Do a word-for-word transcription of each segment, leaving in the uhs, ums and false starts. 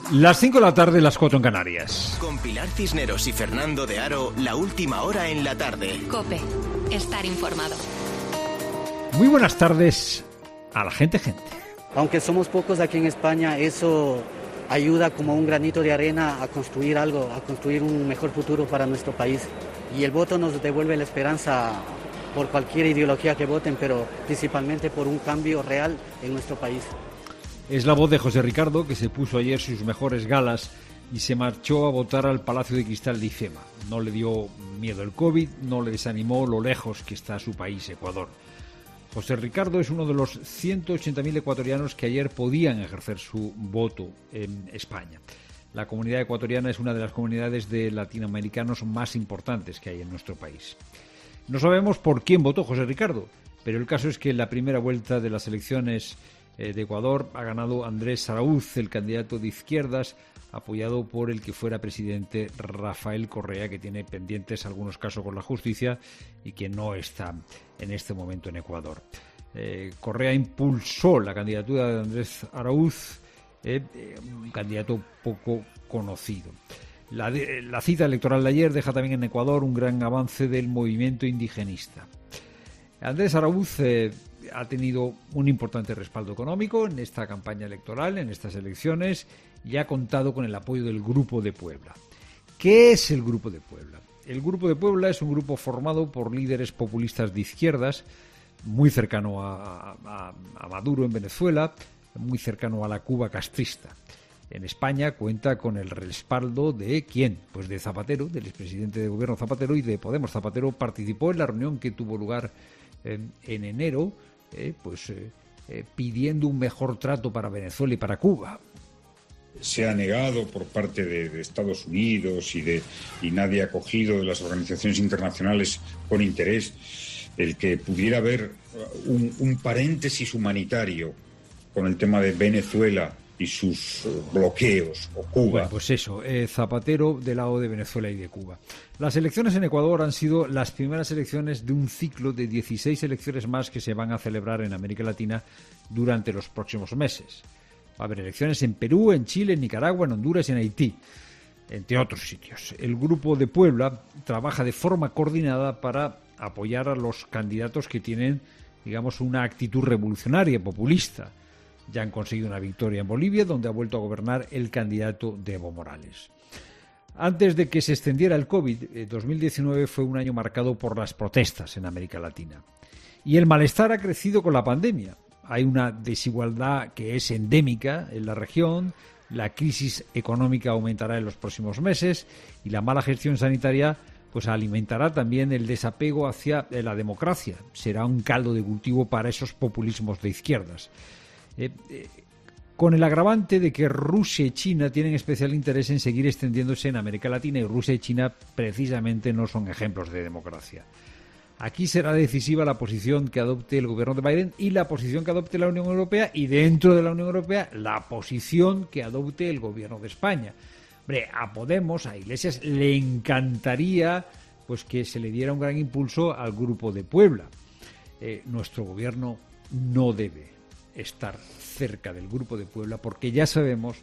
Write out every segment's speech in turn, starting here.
Las cinco de la tarde, las cuatro en Canarias. Con Pilar Cisneros y Fernando de Aro, la última hora en la tarde. COPE, estar informado. Muy buenas tardes a la gente, gente. Aunque somos pocos aquí en España, eso ayuda como un granito de arena a construir algo, a construir un mejor futuro para nuestro país. Y el voto nos devuelve la esperanza por cualquier ideología que voten, pero principalmente por un cambio real en nuestro país. Es la voz de José Ricardo, que se puso ayer sus mejores galas y se marchó a votar al Palacio de Cristal de IFEMA. No le dio miedo el COVID, no le desanimó lo lejos que está su país, Ecuador. José Ricardo es uno de los ciento ochenta mil ecuatorianos que ayer podían ejercer su voto en España. La comunidad ecuatoriana es una de las comunidades de latinoamericanos más importantes que hay en nuestro país. No sabemos por quién votó José Ricardo, pero el caso es que en la primera vuelta de las elecciones de Ecuador ha ganado Andrés Araúz, el candidato de izquierdas, apoyado por el que fuera presidente Rafael Correa, que tiene pendientes algunos casos con la justicia y que no está en este momento en Ecuador. Eh, Correa impulsó la candidatura de Andrés Araúz, eh, un candidato poco conocido. La, de, la cita electoral de ayer deja también en Ecuador un gran avance del movimiento indigenista. Andrés Araúz eh, ha tenido un importante respaldo económico en esta campaña electoral, en estas elecciones, y ha contado con el apoyo del Grupo de Puebla. ¿Qué es el Grupo de Puebla? El Grupo de Puebla es un grupo formado por líderes populistas de izquierdas, muy cercano a, a, a Maduro en Venezuela, muy cercano a la Cuba castrista. En España cuenta con el respaldo de ¿quién? Pues de Zapatero, del expresidente de gobierno Zapatero, y de Podemos. Zapatero participó en la reunión que tuvo lugar en, en enero, eh, pues eh, eh, pidiendo un mejor trato para Venezuela y para Cuba. Se ha negado por parte de, de Estados Unidos y, de, y nadie ha cogido de las organizaciones internacionales con interés el que pudiera haber un, un paréntesis humanitario con el tema de Venezuela y sus bloqueos, o Cuba. Bueno, pues eso, eh, Zapatero del lado de Venezuela y de Cuba. Las elecciones en Ecuador han sido las primeras elecciones de un ciclo de dieciséis elecciones más que se van a celebrar en América Latina durante los próximos meses. Va a haber elecciones en Perú, en Chile, en Nicaragua, en Honduras y en Haití, entre otros sitios. El Grupo de Puebla trabaja de forma coordinada para apoyar a los candidatos que tienen, digamos, una actitud revolucionaria, populista. Ya han conseguido una victoria en Bolivia, donde ha vuelto a gobernar el candidato de Evo Morales. Antes de que se extendiera el COVID, dos mil diecinueve fue un año marcado por las protestas en América Latina. Y el malestar ha crecido con la pandemia. Hay una desigualdad que es endémica en la región, la crisis económica aumentará en los próximos meses y la mala gestión sanitaria pues alimentará también el desapego hacia la democracia. Será un caldo de cultivo para esos populismos de izquierdas. Eh, eh, con el agravante de que Rusia y China tienen especial interés en seguir extendiéndose en América Latina, y Rusia y China precisamente no son ejemplos de democracia. Aquí será decisiva la posición que adopte el gobierno de Biden y la posición que adopte la Unión Europea, y dentro de la Unión Europea la posición que adopte el gobierno de España. Hombre, a Podemos, a Iglesias, le encantaría pues que se le diera un gran impulso al Grupo de Puebla. Eh, nuestro gobierno no debe estar cerca del Grupo de Puebla porque ya sabemos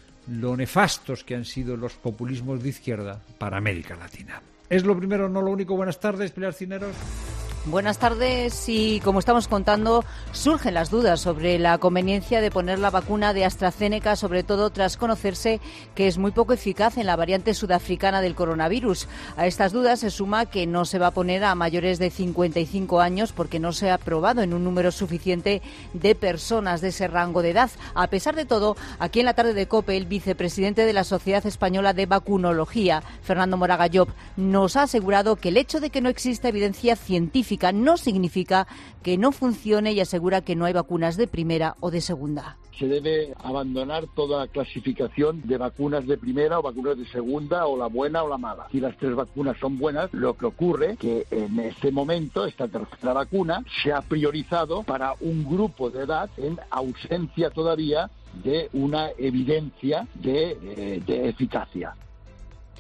lo nefastos que han sido los populismos de izquierda para América Latina. Es lo primero, no lo único. Buenas tardes, Pilar Cisneros. Buenas tardes, y como estamos contando, surgen las dudas sobre la conveniencia de poner la vacuna de AstraZeneca, sobre todo tras conocerse que es muy poco eficaz en la variante sudafricana del coronavirus. A estas dudas se suma que no se va a poner a mayores de cincuenta y cinco años porque no se ha probado en un número suficiente de personas de ese rango de edad. A pesar de todo, aquí en la tarde de COPE, el vicepresidente de la Sociedad Española de Vacunología, Fernando Moraga Llop, nos ha asegurado que el hecho de que no exista evidencia científica no significa que no funcione, y asegura que no hay vacunas de primera o de segunda. Se debe abandonar toda clasificación de vacunas de primera o vacunas de segunda, o la buena o la mala. Si las tres vacunas son buenas, lo que ocurre que en este momento esta tercera vacuna se ha priorizado para un grupo de edad en ausencia todavía de una evidencia de, de, de eficacia.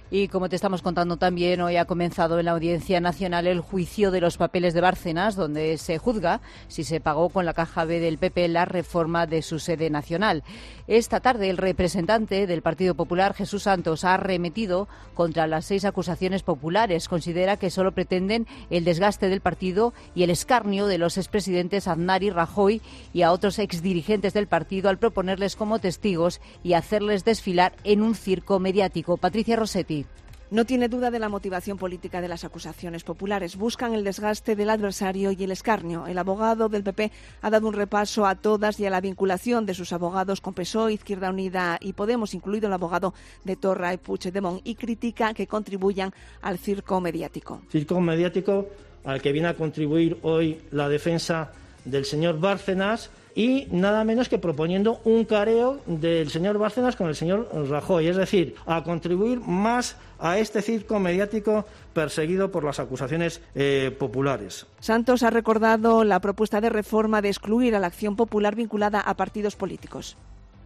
Y como te estamos contando también, hoy ha comenzado en la Audiencia Nacional el juicio de los papeles de Bárcenas, donde se juzga si se pagó con la caja B del P P la reforma de su sede nacional. Esta tarde, el representante del Partido Popular, Jesús Santos, ha arremetido contra las seis acusaciones populares. Considera que solo pretenden el desgaste del partido y el escarnio de los expresidentes Aznar y Rajoy y a otros exdirigentes del partido al proponerles como testigos y hacerles desfilar en un circo mediático. Patricia Rossetti. No tiene duda de la motivación política de las acusaciones populares. Buscan el desgaste del adversario y el escarnio. El abogado del P P ha dado un repaso a todas y a la vinculación de sus abogados con P S O E, Izquierda Unida y Podemos, incluido el abogado de Torra y Puigdemont, y critica que contribuyan al circo mediático. Circo mediático al que viene a contribuir hoy la defensa del señor Bárcenas, y nada menos que proponiendo un careo del señor Bárcenas con el señor Rajoy, es decir, a contribuir más a este circo mediático perseguido por las acusaciones eh, populares. Santos ha recordado la propuesta de reforma de excluir a la acción popular vinculada a partidos políticos.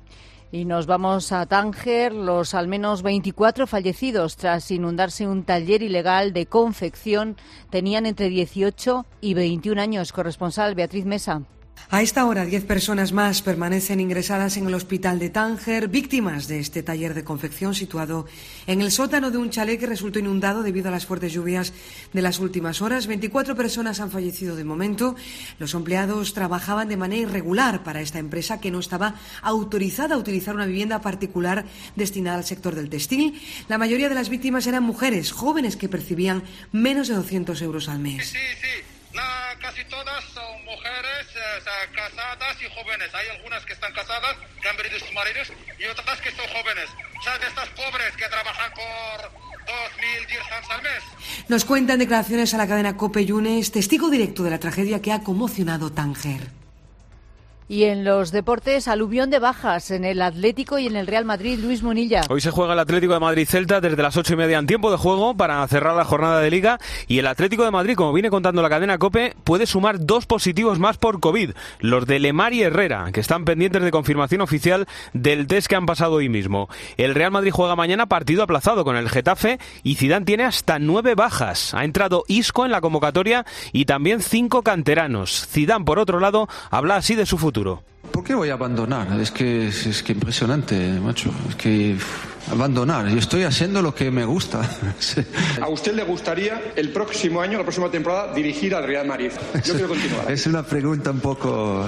Y nos vamos a Tánger. Los al menos veinticuatro fallecidos tras inundarse un taller ilegal de confección tenían entre dieciocho y veintiún años. Corresponsal Beatriz Mesa. A esta hora, diez personas más permanecen ingresadas en el hospital de Tánger, víctimas de este taller de confección situado en el sótano de un chalet que resultó inundado debido a las fuertes lluvias de las últimas horas. veinticuatro personas han fallecido de momento. Los empleados trabajaban de manera irregular para esta empresa que no estaba autorizada a utilizar una vivienda particular destinada al sector del textil. La mayoría de las víctimas eran mujeres jóvenes que percibían menos de doscientos euros al mes. Sí, sí. La, casi todas son mujeres eh, casadas y jóvenes. Hay algunas que están casadas, que han perdido sus maridos, y otras que son jóvenes. O sea, de estas pobres que trabajan por dos mil dirhams al mes. Nos cuenta en declaraciones a la cadena COPE Yunes, testigo directo de la tragedia que ha conmocionado Tánger. Y en los deportes, aluvión de bajas en el Atlético y en el Real Madrid. Luis Munilla. Hoy se juega el Atlético de Madrid-Celta desde las ocho y media en tiempo de juego para cerrar la jornada de Liga. Y el Atlético de Madrid, como viene contando la cadena COPE, puede sumar dos positivos más por COVID. Los de Lemar y Herrera, que están pendientes de confirmación oficial del test que han pasado hoy mismo. El Real Madrid juega mañana partido aplazado con el Getafe y Zidane tiene hasta nueve bajas. Ha entrado Isco en la convocatoria y también cinco canteranos. Zidane, por otro lado, habla así de su futuro. ¿Por qué voy a abandonar? Es que es, es que impresionante, macho. Es que uf, abandonar. Yo estoy haciendo lo que me gusta. Sí. ¿A usted le gustaría el próximo año, la próxima temporada, dirigir al Real Madrid? Yo quiero continuar. Es una pregunta un poco...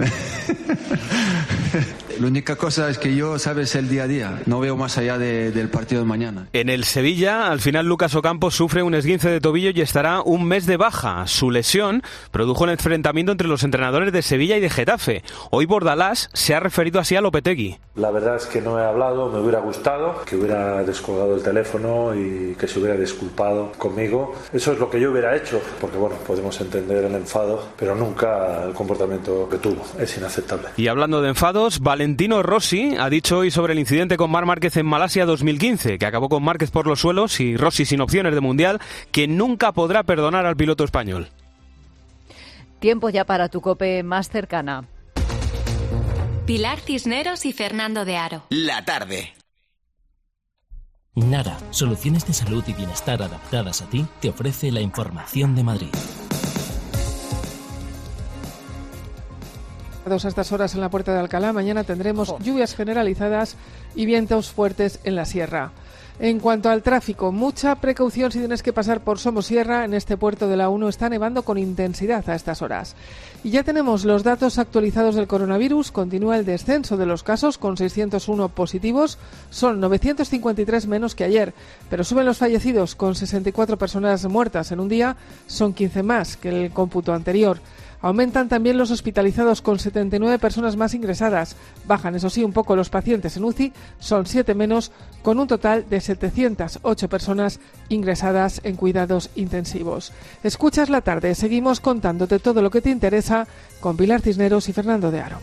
La única cosa es que yo, sabes, el día a día. No veo más allá de, del partido de mañana. En el Sevilla, al final Lucas Ocampo sufre un esguince de tobillo y estará un mes de baja. Su lesión produjo el enfrentamiento entre los entrenadores de Sevilla y de Getafe. Hoy Bordalás se ha referido así a Lopetegui. La verdad es que no he hablado, me hubiera gustado que hubiera descolgado el teléfono y que se hubiera disculpado conmigo. Eso es lo que yo hubiera hecho, porque bueno, podemos entender el enfado, pero nunca el comportamiento que tuvo. Es inaceptable. Y hablando de enfados, Valentino Rossi ha dicho hoy sobre el incidente con Marc Márquez en Malasia dos mil quince, que acabó con Márquez por los suelos y Rossi sin opciones de mundial, que nunca podrá perdonar al piloto español. Tiempo ya para tu COPE más cercana. Pilar Cisneros y Fernando de Aro. La tarde. Nara, soluciones de salud y bienestar adaptadas a ti, te ofrece la información de Madrid. A estas horas en la Puerta de Alcalá, mañana tendremos lluvias generalizadas y vientos fuertes en la sierra. En cuanto al tráfico, mucha precaución si tienes que pasar por Somosierra. En este puerto de la uno está nevando con intensidad a estas horas. Y ya tenemos los datos actualizados del coronavirus. Continúa el descenso de los casos con seiscientos uno positivos. Son novecientos cincuenta y tres menos que ayer. Pero suben los fallecidos con sesenta y cuatro personas muertas en un día. Son quince más que el cómputo anterior. Aumentan también los hospitalizados con setenta y nueve personas más ingresadas. Bajan, eso sí, un poco los pacientes en U C I, son siete menos, con un total de setecientas ocho personas ingresadas en cuidados intensivos. Escuchas la tarde, seguimos contándote todo lo que te interesa con Pilar Cisneros y Fernando de Aro.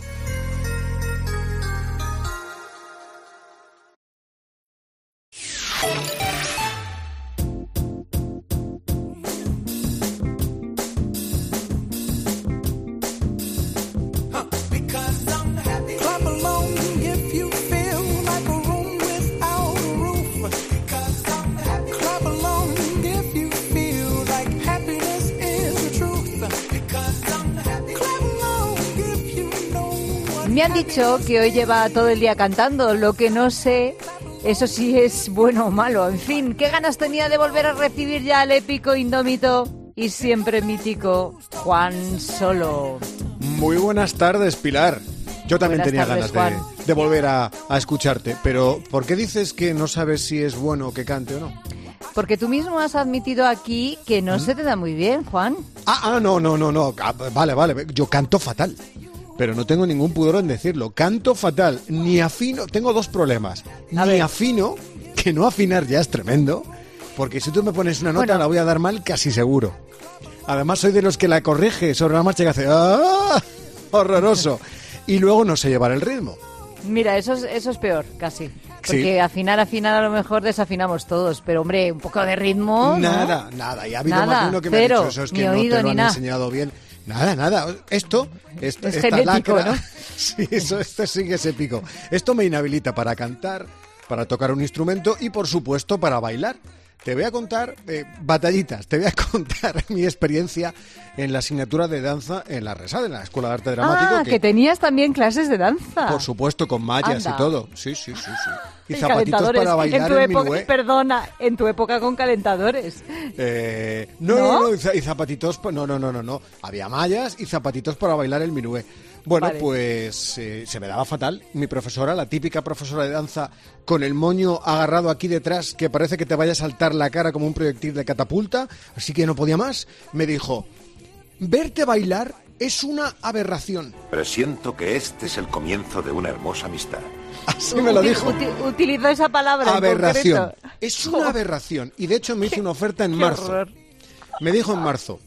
Me han dicho que hoy lleva todo el día cantando, lo que no sé, eso sí es bueno o malo. En fin, qué ganas tenía de volver a recibir ya al épico, indómito y siempre mítico Juan Solo. Muy buenas tardes, Pilar. Yo también Buenas tenía tardes, ganas de, de volver a, a escucharte, pero ¿por qué dices que no sabes si es bueno que cante o no? Porque tú mismo has admitido aquí que no ¿Mm? se te da muy bien, Juan. Ah, ah, no, no, no, no. Ah, vale, vale. Yo canto fatal, pero no tengo ningún pudor en decirlo. Canto fatal, ni afino. Tengo dos problemas. A ni ver. afino, que no afinar ya es tremendo, porque si tú me pones una nota bueno. la voy a dar mal casi seguro. Además soy de los que la corrige sobre la marcha que hace ¡ah! Horroroso. Y luego no sé llevar el ritmo. Mira, eso es, eso es peor, casi. Porque sí. afinar, afinar, a lo mejor desafinamos todos. Pero, hombre, un poco de ritmo, Nada, ¿no? nada. Y ha habido nada, más de uno que me cero, ha dicho eso, es que ni no oído, te lo ni han nada. enseñado bien. Nada, nada. Esto, esto es esta genético, lacra, ¿no? Sí, eso, esto sí que es épico. Esto me inhabilita para cantar, para tocar un instrumento y, por supuesto, para bailar. Te voy a contar eh, batallitas, te voy a contar mi experiencia en la asignatura de danza en la RESAD, en la Escuela de Arte Dramático. Ah, que, que tenías también clases de danza. Por supuesto, con mallas Anda. y todo. Sí, sí, sí, sí. Y, y zapatitos para bailar en tu el época, minué. Perdona, en tu época con calentadores. Eh, no, no, no, no, y zapatitos, no, no, no, no, no. Había mallas y zapatitos para bailar el minué. Bueno, vale. pues eh, se me daba fatal. Mi profesora, la típica profesora de danza, con el moño agarrado aquí detrás, que parece que te vaya a saltar la cara como un proyectil de catapulta, así que no podía más, me dijo, verte bailar es una aberración. Presiento que este es el comienzo de una hermosa amistad. Así me lo dijo. Uti- utilizó esa palabra. Aberración. En es una aberración. Y de hecho me hizo una oferta en marzo. Horror. Me dijo en marzo,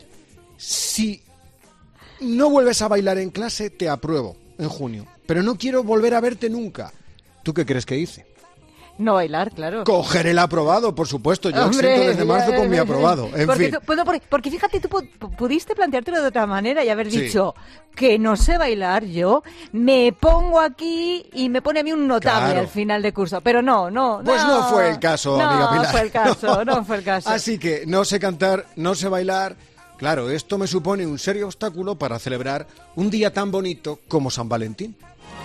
si no vuelves a bailar en clase, te apruebo en junio. Pero no quiero volver a verte nunca. ¿Tú qué crees que hice? No bailar, claro. Coger el aprobado, por supuesto. Yo Hombre, exento desde marzo con mi aprobado. En porque, fin. Tú, bueno, porque, porque fíjate, tú pudiste planteártelo de otra manera y haber Sí. dicho que no sé bailar yo, me pongo aquí y me pone a mí un notable Claro. al final de curso. Pero no, no, Pues no. no fue el caso, no, amiga Pilar. No fue el caso, no fue el caso. Así que no sé cantar, no sé bailar. Claro, esto me supone un serio obstáculo para celebrar un día tan bonito como San Valentín.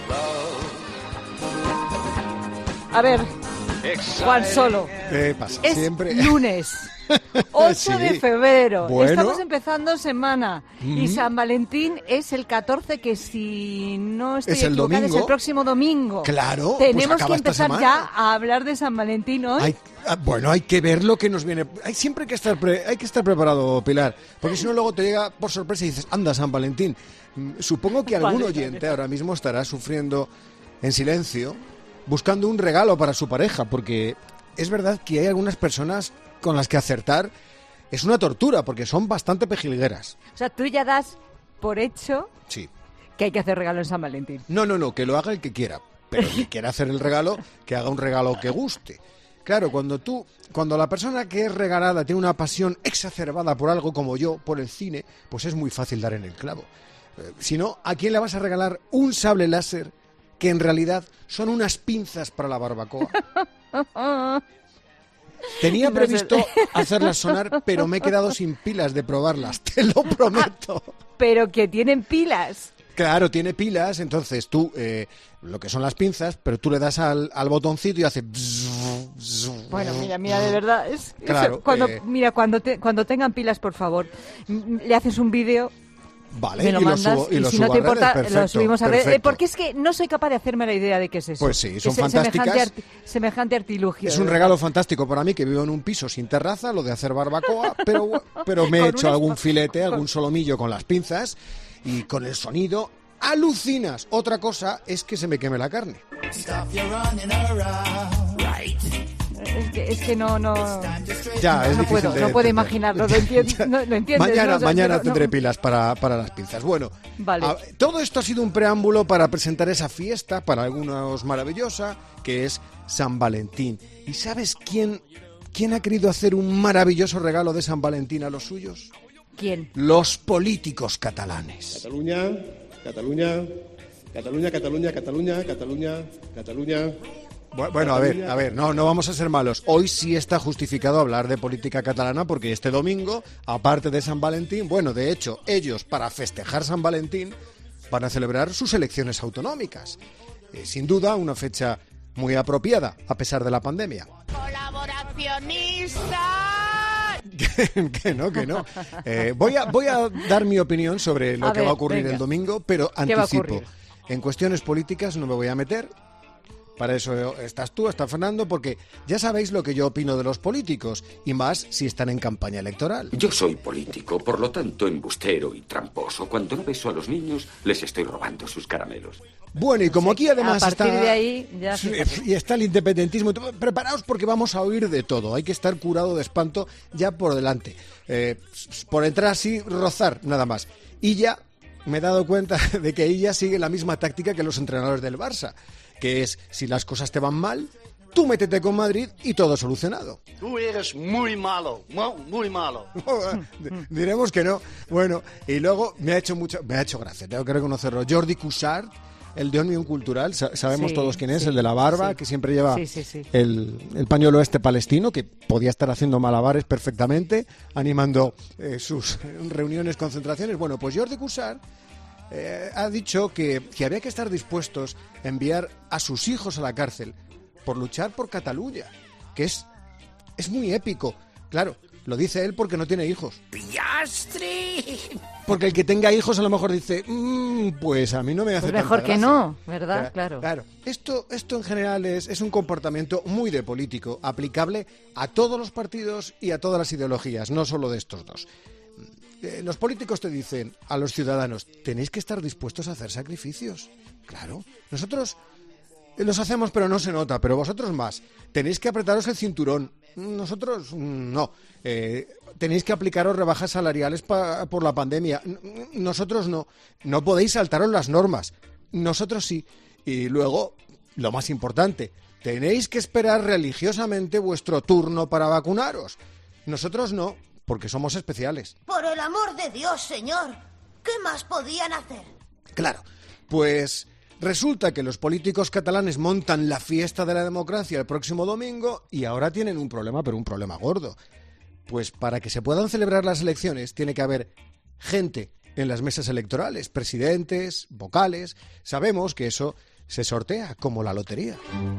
A ver, Juan Solo. ¿Qué pasa? Es Siempre. lunes, ocho Sí. de febrero. Bueno. Estamos empezando semana. Y Mm. San Valentín es el catorce, que si no estoy Es el equivocada, domingo. es el próximo domingo. Claro, pues Tenemos acaba que esta empezar semana. ya a hablar de San Valentín hoy. Hay, ah, bueno, hay que ver lo que nos viene. Hay siempre que estar pre- hay que estar preparado, Pilar, porque si no luego te llega por sorpresa y dices, anda, San Valentín. Mm, Supongo que algún Vale, oyente vale. ahora mismo estará sufriendo en silencio, buscando un regalo para su pareja, porque es verdad que hay algunas personas con las que acertar es una tortura, porque son bastante pejilgueras. O sea, tú ya das por hecho Sí. que hay que hacer regalo en San Valentín. No, no, no, que lo haga el que quiera. Pero el que quiera hacer el regalo, que haga un regalo que guste. Claro, cuando tú, cuando la persona que es regalada tiene una pasión exacerbada por algo como yo, por el cine, pues es muy fácil dar en el clavo. Eh, si no, ¿a quién le vas a regalar un sable láser que en realidad son unas pinzas para la barbacoa? Tenía No sé. previsto hacerlas sonar, pero me he quedado sin pilas de probarlas, te lo prometo. Pero que tienen pilas. Claro, tiene pilas, entonces tú, eh, lo que son las pinzas, pero tú le das al, al botoncito y hace... bzz, bzz, Bueno, mira, mira, de verdad, es, Claro, eso, cuando, eh. mira, cuando, te, cuando tengan pilas, por favor, m- le haces un vídeo, Vale, me lo y lo mandas, subo- y y, lo si subo no te a redes, importa, perfecto, lo subimos a redes, eh, perfecto. porque es que no soy capaz de hacerme la idea de qué es eso. Pues sí, Que son se- fantásticas. Semejante, arti- semejante artilugio. Es de un verdad. regalo fantástico para mí, que vivo en un piso sin terraza, lo de hacer barbacoa, pero, pero me he Con hecho unas- algún filete, algún solomillo con las pinzas y con el sonido alucinas. Otra cosa es que se me queme la carne. Es que, es que no, no, Ya, es no difícil puedo, de no puedo entender. imaginarlo, lo, entiendo, no, lo entiendes. Mañana, ¿no? O sea, mañana pero no- tendré pilas para, para las pinzas. Bueno, Vale. a- todo esto ha sido un preámbulo para presentar esa fiesta, para algunos maravillosa, que es San Valentín. ¿Y sabes quién, quién ha querido hacer un maravilloso regalo de San Valentín a los suyos? ¿Quién? Los políticos catalanes. Cataluña, Cataluña, Cataluña, Cataluña, Cataluña, Cataluña, Cataluña. Bu- Bueno, a ver, a ver, no, no vamos a ser malos. Hoy sí está justificado hablar de política catalana porque este domingo, aparte de San Valentín, bueno, de hecho, ellos para festejar San Valentín van a celebrar sus elecciones autonómicas. Eh, sin duda, una fecha muy apropiada, a pesar de la pandemia. ¡Colaboracionista! que, que no, que no. Eh, voy, a, voy a dar mi opinión sobre lo a que ver, va a ocurrir venga. el domingo, pero ¿Qué va a anticipo. ocurrir? En cuestiones políticas no me voy a meter. Para eso estás tú, está Fernando, porque ya sabéis lo que yo opino de los políticos, y más si están en campaña electoral. Yo soy político, por lo tanto embustero y tramposo. Cuando no beso a los niños, les estoy robando sus caramelos. Bueno, y como aquí además a partir está... de ahí ya fíjate. Y está el independentismo. Preparaos porque vamos a oír de todo. Hay que estar curado de espanto ya por delante. Eh, por entrar así, rozar, nada más. Y ya me he dado cuenta de que ella sigue la misma táctica que los entrenadores del Barça, que es, si las cosas te van mal, tú métete con Madrid y todo solucionado. Tú eres muy malo, muy, muy malo. Diremos que no. Bueno, y luego me ha hecho mucho, me ha hecho gracia, tengo que reconocerlo. Jordi Cuixart, el de Òmnium Cultural, sa- sabemos Sí, todos quién es, sí, el de la barba, sí. que siempre lleva Sí, sí, sí. El, el pañuelo este palestino, que podía estar haciendo malabares perfectamente, animando eh, sus reuniones, concentraciones. Bueno, pues Jordi Cuixart eh, ha dicho que, que había que estar dispuestos a enviar a sus hijos a la cárcel por luchar por Cataluña, que es, es muy épico. Claro, lo dice él porque no tiene hijos. ¡Piastri! Porque el que tenga hijos a lo mejor dice, mmm, pues a mí no me hace Pues mejor tanta que gracia". no, ¿verdad? Claro. Claro. Claro. Esto, esto en general es, es un comportamiento muy de político, aplicable a todos los partidos y a todas las ideologías, no solo de estos dos. Eh, los políticos te dicen a los ciudadanos, tenéis que estar dispuestos a hacer sacrificios. Claro, nosotros los hacemos pero no se nota, pero vosotros más. Tenéis que apretaros el cinturón. Nosotros no. Eh, tenéis que aplicaros rebajas salariales pa- por la pandemia. N- Nosotros no. No podéis saltaros las normas. Nosotros sí. Y luego, lo más importante, tenéis que esperar religiosamente vuestro turno para vacunaros. Nosotros no, porque somos especiales. Por el amor de Dios, señor. ¿Qué más podían hacer? Claro, pues resulta que los políticos catalanes montan la fiesta de la democracia el próximo domingo y ahora tienen un problema, pero un problema gordo. Pues para que se puedan celebrar las elecciones tiene que haber gente en las mesas electorales, presidentes, vocales. Sabemos que eso se sortea como la lotería.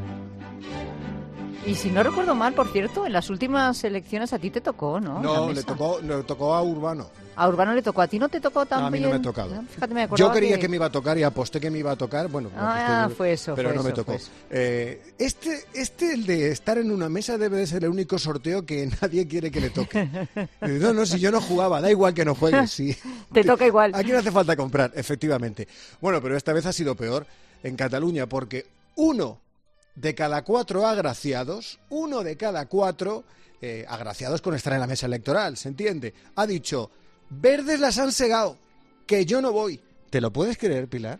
Y si no recuerdo mal, por cierto, en las últimas elecciones a ti te tocó, ¿no? No, La le mesa. tocó, le tocó a Urbano. A Urbano le tocó, a ti no te tocó No, también. a mí no me ha tocado. Fíjate, me acordaba Yo quería que... que me iba a tocar y aposté que me iba a tocar. Bueno, Ah, aposté, fue eso, pero fue no me eso, tocó. fue eso. Eh, este, este, el de estar en una mesa, debe de ser el único sorteo que nadie quiere que le toque. Eh, No, no, si yo no jugaba, da igual que no juegues. Sí. Te toca igual. Aquí no hace falta comprar, efectivamente. Bueno, pero esta vez ha sido peor en Cataluña porque uno de cada cuatro agraciados, uno de cada cuatro eh, agraciados con estar en la mesa electoral, ¿se entiende? Ha dicho, verdes las han segado, que yo no voy. ¿Te lo puedes creer, Pilar?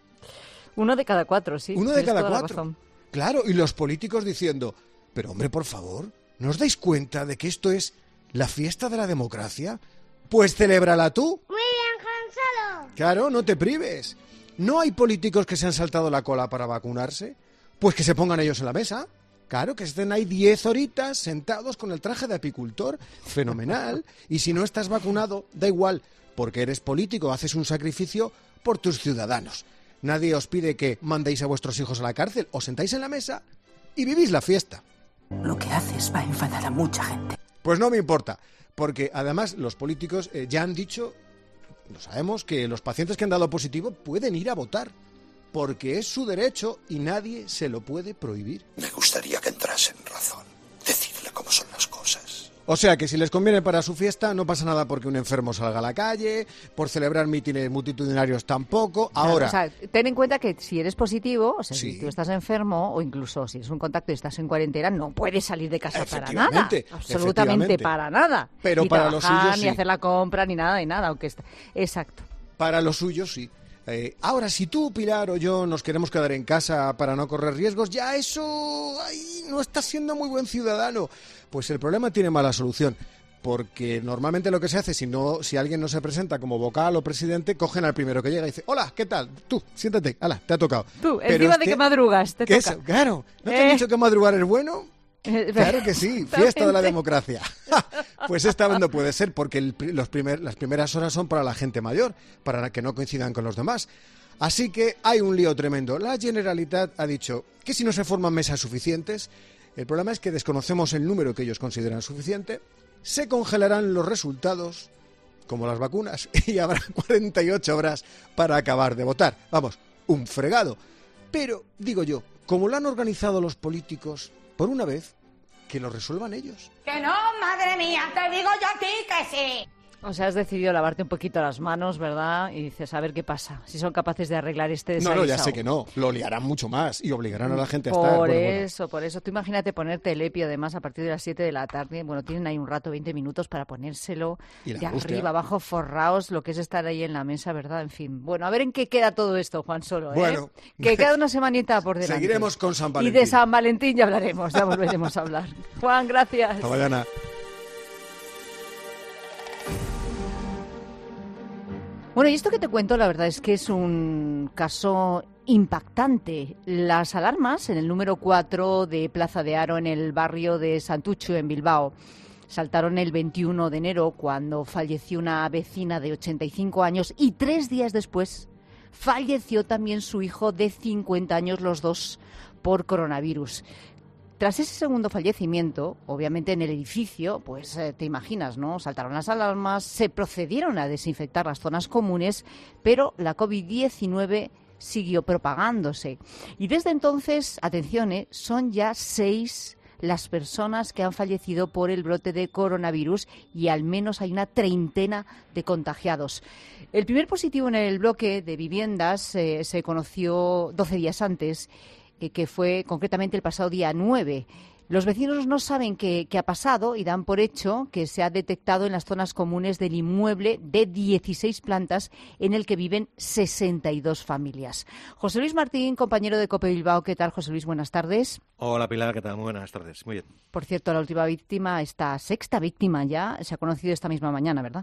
Uno de cada cuatro, sí. Uno de tienes cada toda la cuatro. razón. Claro, y los políticos diciendo, pero hombre, por favor, ¿no os dais cuenta de que esto es la fiesta de la democracia? Pues celébrala tú. Muy bien, Gonzalo. Claro, no te prives. ¿No hay políticos que se han saltado la cola para vacunarse? Pues que se pongan ellos en la mesa. Claro, que estén ahí diez horitas sentados con el traje de apicultor. Fenomenal. Y si no estás vacunado, da igual, porque eres político, haces un sacrificio por tus ciudadanos. Nadie os pide que mandéis a vuestros hijos a la cárcel. Os sentáis en la mesa y vivís la fiesta. Lo que haces va a enfadar a mucha gente. Pues no me importa, porque además los políticos eh, ya han dicho, lo sabemos, que los pacientes que han dado positivo pueden ir a votar, porque es su derecho y nadie se lo puede prohibir. Me gustaría que entrase en razón. Decidle cómo son las cosas. O sea que si les conviene para su fiesta, no pasa nada porque un enfermo salga a la calle, por celebrar mítines multitudinarios tampoco. Ahora, Claro, o sea, ten en cuenta que si eres positivo, o sea, Sí. si tú estás enfermo, o incluso si es un contacto y estás en cuarentena, no puedes salir de casa para nada. Efectivamente, Absolutamente efectivamente. para nada. Pero ni para los trabajar, suyos ni sí. hacer la compra, ni nada, ni nada. Aunque está... Exacto. para lo suyo sí. Eh, ahora, si tú, Pilar, o yo nos queremos quedar en casa para no correr riesgos, ya eso ay, no está siendo muy buen ciudadano. Pues el problema tiene mala solución. Porque normalmente lo que se hace, si no, si alguien no se presenta como vocal o presidente, cogen al primero que llega y dice, hola, ¿qué tal? Tú, siéntate, hala, te ha tocado. Tú, Pero encima es de que, madrugas, te ¿qué toca. es? Claro, ¿no te han Eh. dicho que madrugar es bueno? Eh, Claro que sí, fiesta de la Exactamente. democracia. Pues esta vez no puede ser porque el pri- los primer, las primeras horas son para la gente mayor, para que no coincidan con los demás. Así que hay un lío tremendo. La Generalitat ha dicho que si no se forman mesas suficientes, el problema es que desconocemos el número que ellos consideran suficiente, se congelarán los resultados, como las vacunas, y habrá cuarenta y ocho horas para acabar de votar. Vamos, un fregado. Pero, digo yo, como lo han organizado los políticos, por una vez, que lo resuelvan ellos. Que no, madre mía, te digo yo a ti que sí. O sea, has decidido lavarte un poquito las manos, ¿verdad? Y dices, a ver qué pasa, si son capaces de arreglar este desaguisado. No, no, ya sé que no. Lo liarán mucho más y obligarán a la gente a por estar... Por bueno, eso, bueno. por eso. Tú imagínate ponerte el EPI, además, a partir de las siete de la tarde. Bueno, tienen ahí un rato, veinte minutos para ponérselo. Y la de angustia. Arriba, abajo, forraos, lo que es estar ahí en la mesa, ¿verdad? En fin. Bueno, a ver en qué queda todo esto, Juan Solo, ¿eh? Bueno. Que queda una semanita por delante. Seguiremos con San Valentín. Y de San Valentín ya hablaremos, ya volveremos a hablar. Juan, gracias. Hasta mañana. Bueno, y esto que te cuento, la verdad es que es un caso impactante. Las alarmas en el número cuatro de Plaza de Haro, en el barrio de Santucho, en Bilbao, saltaron el veintiuno de enero, cuando falleció una vecina de ochenta y cinco años, y tres días después falleció también su hijo de cincuenta años, los dos por coronavirus. Tras ese segundo fallecimiento, obviamente en el edificio, pues eh, te imaginas, ¿no? Saltaron las alarmas, se procedieron a desinfectar las zonas comunes, pero la covid diecinueve siguió propagándose. Y desde entonces, atención, ¿eh? Son ya seis las personas que han fallecido por el brote de coronavirus y al menos hay una treintena de contagiados. El primer positivo en el bloque de viviendas eh, se conoció doce días antes, que fue concretamente el pasado día nueve. Los vecinos no saben qué, qué ha pasado y dan por hecho que se ha detectado en las zonas comunes del inmueble de dieciséis plantas en el que viven sesenta y dos familias. José Luis Martín, compañero de COPE Bilbao. ¿Qué tal, José Luis? Buenas tardes. Hola, Pilar. ¿Qué tal? Muy buenas tardes. Muy bien. Por cierto, la última víctima, esta sexta víctima ya, se ha conocido esta misma mañana, ¿verdad?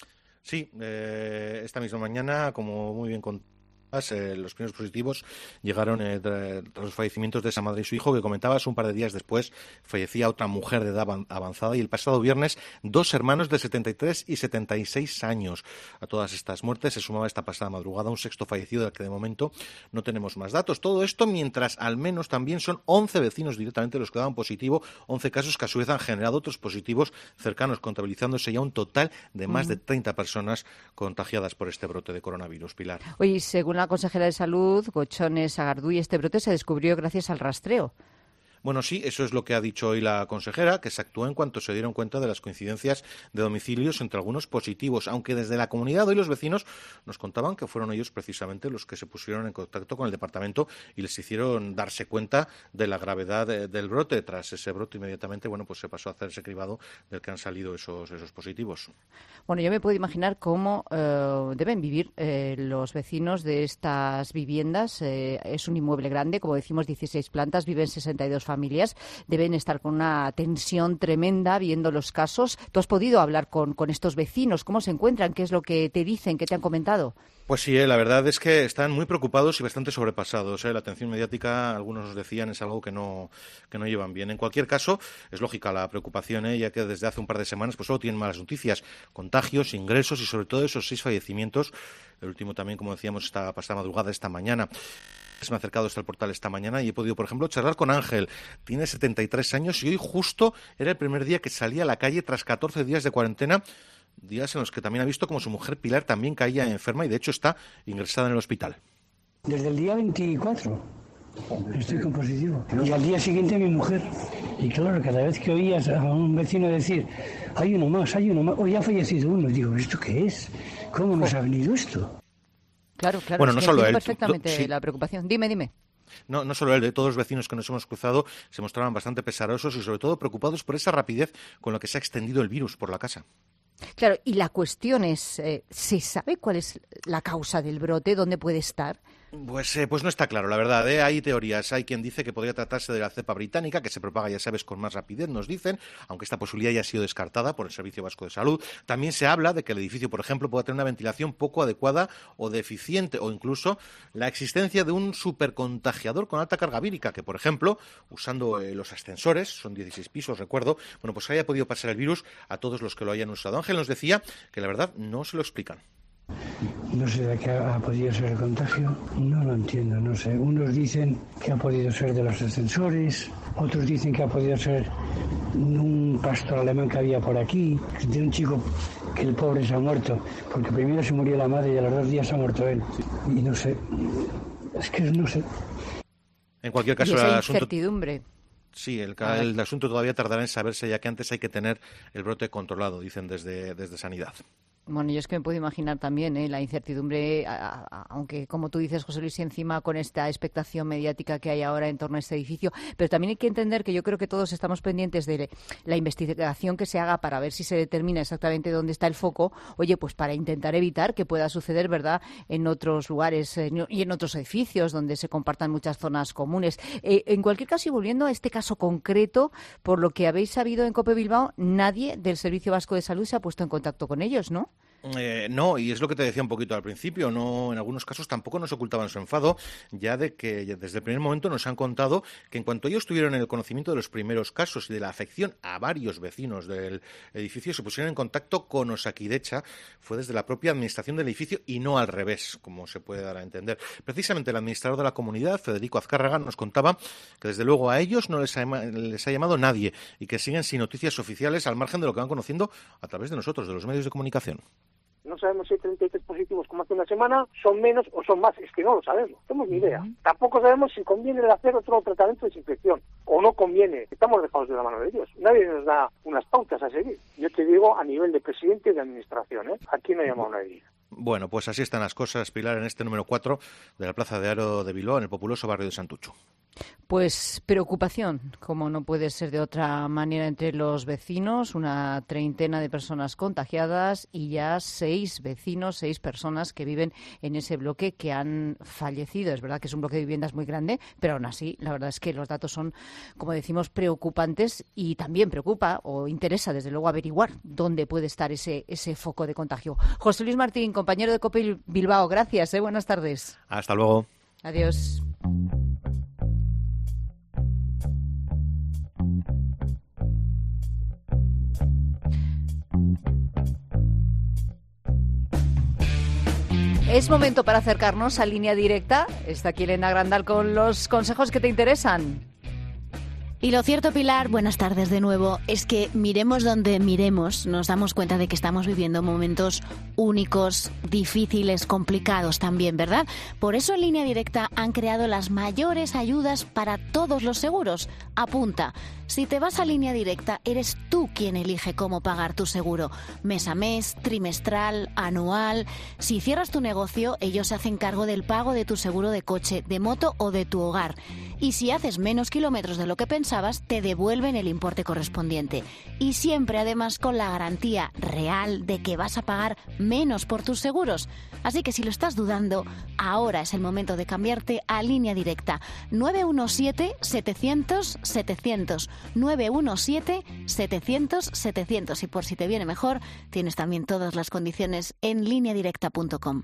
Sí, eh, esta misma mañana, como muy bien contado. Eh, los primeros positivos llegaron eh, tras los fallecimientos de esa madre y su hijo que comentabas. Un par de días después fallecía otra mujer de edad avanzada y el pasado viernes dos hermanos de setenta y tres y setenta y seis años. A todas estas muertes se sumaba esta pasada madrugada un sexto fallecido del que de momento no tenemos más datos. Todo esto mientras al menos también son once vecinos directamente los que daban positivo, once casos que a su vez han generado otros positivos cercanos, contabilizándose ya un total de más uh-huh. de treinta personas contagiadas por este brote de coronavirus. Pilar. Oye, según la consejera de Salud, Gochones Sagardui, este brote se descubrió gracias al rastreo. Bueno, sí, eso es lo que ha dicho hoy la consejera, que se actuó en cuanto se dieron cuenta de las coincidencias de domicilios entre algunos positivos, aunque desde la comunidad hoy los vecinos nos contaban que fueron ellos precisamente los que se pusieron en contacto con el departamento y les hicieron darse cuenta de la gravedad de, del brote. Tras ese brote inmediatamente, bueno, pues se pasó a hacer ese cribado del que han salido esos, esos positivos. Bueno, yo me puedo imaginar cómo eh, deben vivir eh, los vecinos de estas viviendas. Eh, es un inmueble grande, como decimos, dieciséis plantas, viven sesenta y dos familias, deben estar con una tensión tremenda viendo los casos. ¿Tú has podido hablar con, con estos vecinos? ¿Cómo se encuentran? ¿Qué es lo que te dicen? ¿Qué te han comentado? Pues sí, eh, la verdad es que están muy preocupados y bastante sobrepasados. Eh. La atención mediática, algunos nos decían, es algo que no, que no llevan bien. En cualquier caso, es lógica la preocupación, eh, ya que desde hace un par de semanas pues solo tienen malas noticias, contagios, ingresos y sobre todo esos seis fallecimientos. El último también, como decíamos, esta pasada madrugada, esta mañana. Se me ha acercado hasta el portal esta mañana y he podido, por ejemplo, charlar con Ángel. Tiene setenta y tres años y hoy justo era el primer día que salía a la calle tras catorce días de cuarentena, días en los que también ha visto como su mujer Pilar también caía enferma y de hecho está ingresada en el hospital. Desde el día veinticuatro estoy con positivo y al día siguiente mi mujer. Y claro, cada vez que oías a un vecino decir hay uno más, hay uno más, hoy ha fallecido uno, digo, ¿esto qué es? ¿Cómo nos ha venido esto? Claro, claro, bueno, no solo él, perfectamente sí. la preocupación. Dime, dime. No, no solo él, de todos los vecinos que nos hemos cruzado se mostraban bastante pesarosos y sobre todo preocupados por esa rapidez con la que se ha extendido el virus por la casa. Claro, y la cuestión es, eh, ¿se sabe cuál es la causa del brote? ¿Dónde puede estar? Pues, eh, pues no está claro, la verdad. ¿eh? Hay teorías. Hay quien dice que podría tratarse de la cepa británica, que se propaga, ya sabes, con más rapidez, nos dicen, aunque esta posibilidad ya ha sido descartada por el Servicio Vasco de Salud. También se habla de que el edificio, por ejemplo, pueda tener una ventilación poco adecuada o deficiente, o incluso la existencia de un supercontagiador con alta carga vírica, que, por ejemplo, usando eh, los ascensores, son dieciséis pisos, recuerdo, bueno, pues haya podido pasar el virus a todos los que lo hayan usado. Ángel nos decía que, la verdad, no se lo explican. No sé de qué ha podido ser el contagio, no lo entiendo, no sé. Unos dicen que ha podido ser de los ascensores, otros dicen que ha podido ser un pastor alemán que había por aquí, de un chico que el pobre se ha muerto, porque primero se murió la madre y a los dos días se ha muerto él. Y no sé, es que no sé. En cualquier caso, y esa el asunto... incertidumbre. Sí, el, el asunto todavía tardará en saberse, ya que antes hay que tener el brote controlado, dicen desde, desde Sanidad. Bueno, yo es que me puedo imaginar también ¿eh? la incertidumbre, a, a, aunque como tú dices, José Luis, y encima con esta expectación mediática que hay ahora en torno a este edificio, pero también hay que entender que yo creo que todos estamos pendientes de la investigación que se haga para ver si se determina exactamente dónde está el foco, oye, pues para intentar evitar que pueda suceder, ¿verdad?, en otros lugares eh, y en otros edificios donde se compartan muchas zonas comunes. Eh, en cualquier caso, y volviendo a este caso concreto, por lo que habéis sabido en COPE Bilbao, nadie del Servicio Vasco de Salud se ha puesto en contacto con ellos, ¿no? Eh, no, y es lo que te decía un poquito al principio, no, en algunos casos tampoco nos ocultaban su enfado, ya de que desde el primer momento nos han contado que en cuanto ellos tuvieron el conocimiento de los primeros casos y de la afección a varios vecinos del edificio, se pusieron en contacto con Osakidecha, fue desde la propia administración del edificio y no al revés, como se puede dar a entender. Precisamente el administrador de la comunidad, Federico Azcárraga, nos contaba que desde luego a ellos no les ha, les ha llamado nadie y que siguen sin noticias oficiales al margen de lo que van conociendo a través de nosotros, de los medios de comunicación. No sabemos si hay treinta y tres positivos como hace una semana, son menos o son más, es que no lo sabemos, no tenemos ni idea. Tampoco sabemos si conviene hacer otro tratamiento de desinfección o no conviene, estamos dejados de la mano de Dios. Nadie nos da unas pautas a seguir. Yo te digo a nivel de presidente y de administración, ¿eh? Aquí no ha llamado nadie. Bueno, pues así están las cosas, Pilar, en este número cuatro de la Plaza de Aro de Bilbao, en el populoso barrio de Santucho. Pues preocupación, como no puede ser de otra manera, entre los vecinos, una treintena de personas contagiadas y ya seis vecinos, seis personas que viven en ese bloque que han fallecido. Es verdad que es un bloque de viviendas muy grande, pero aún así, la verdad es que los datos son, como decimos, preocupantes y también preocupa o interesa, desde luego, averiguar dónde puede estar ese, ese foco de contagio. José Luis Martín, compañero de COPE Bilbao, gracias, ¿eh? Buenas tardes. Hasta luego. Adiós. Es momento para acercarnos a Línea Directa. Está aquí Elena Grandal con los consejos que te interesan. Y lo cierto, Pilar, buenas tardes de nuevo, es que miremos donde miremos, nos damos cuenta de que estamos viviendo momentos únicos, difíciles, complicados también, ¿verdad? Por eso en Línea Directa han creado las mayores ayudas para todos los seguros. Apunta, si te vas a Línea Directa, eres tú quien elige cómo pagar tu seguro. Mes a mes, trimestral, anual. Si cierras tu negocio, ellos se hacen cargo del pago de tu seguro de coche, de moto o de tu hogar. Y si haces menos kilómetros de lo que pensabas, te devuelven el importe correspondiente. Y siempre, además, con la garantía real de que vas a pagar menos por tus seguros. Así que si lo estás dudando, ahora es el momento de cambiarte a Línea Directa. nueve uno siete, setecientos, setecientos. nueve uno siete, setecientos, setecientos. Y por si te viene mejor, tienes también todas las condiciones en línea directa punto com.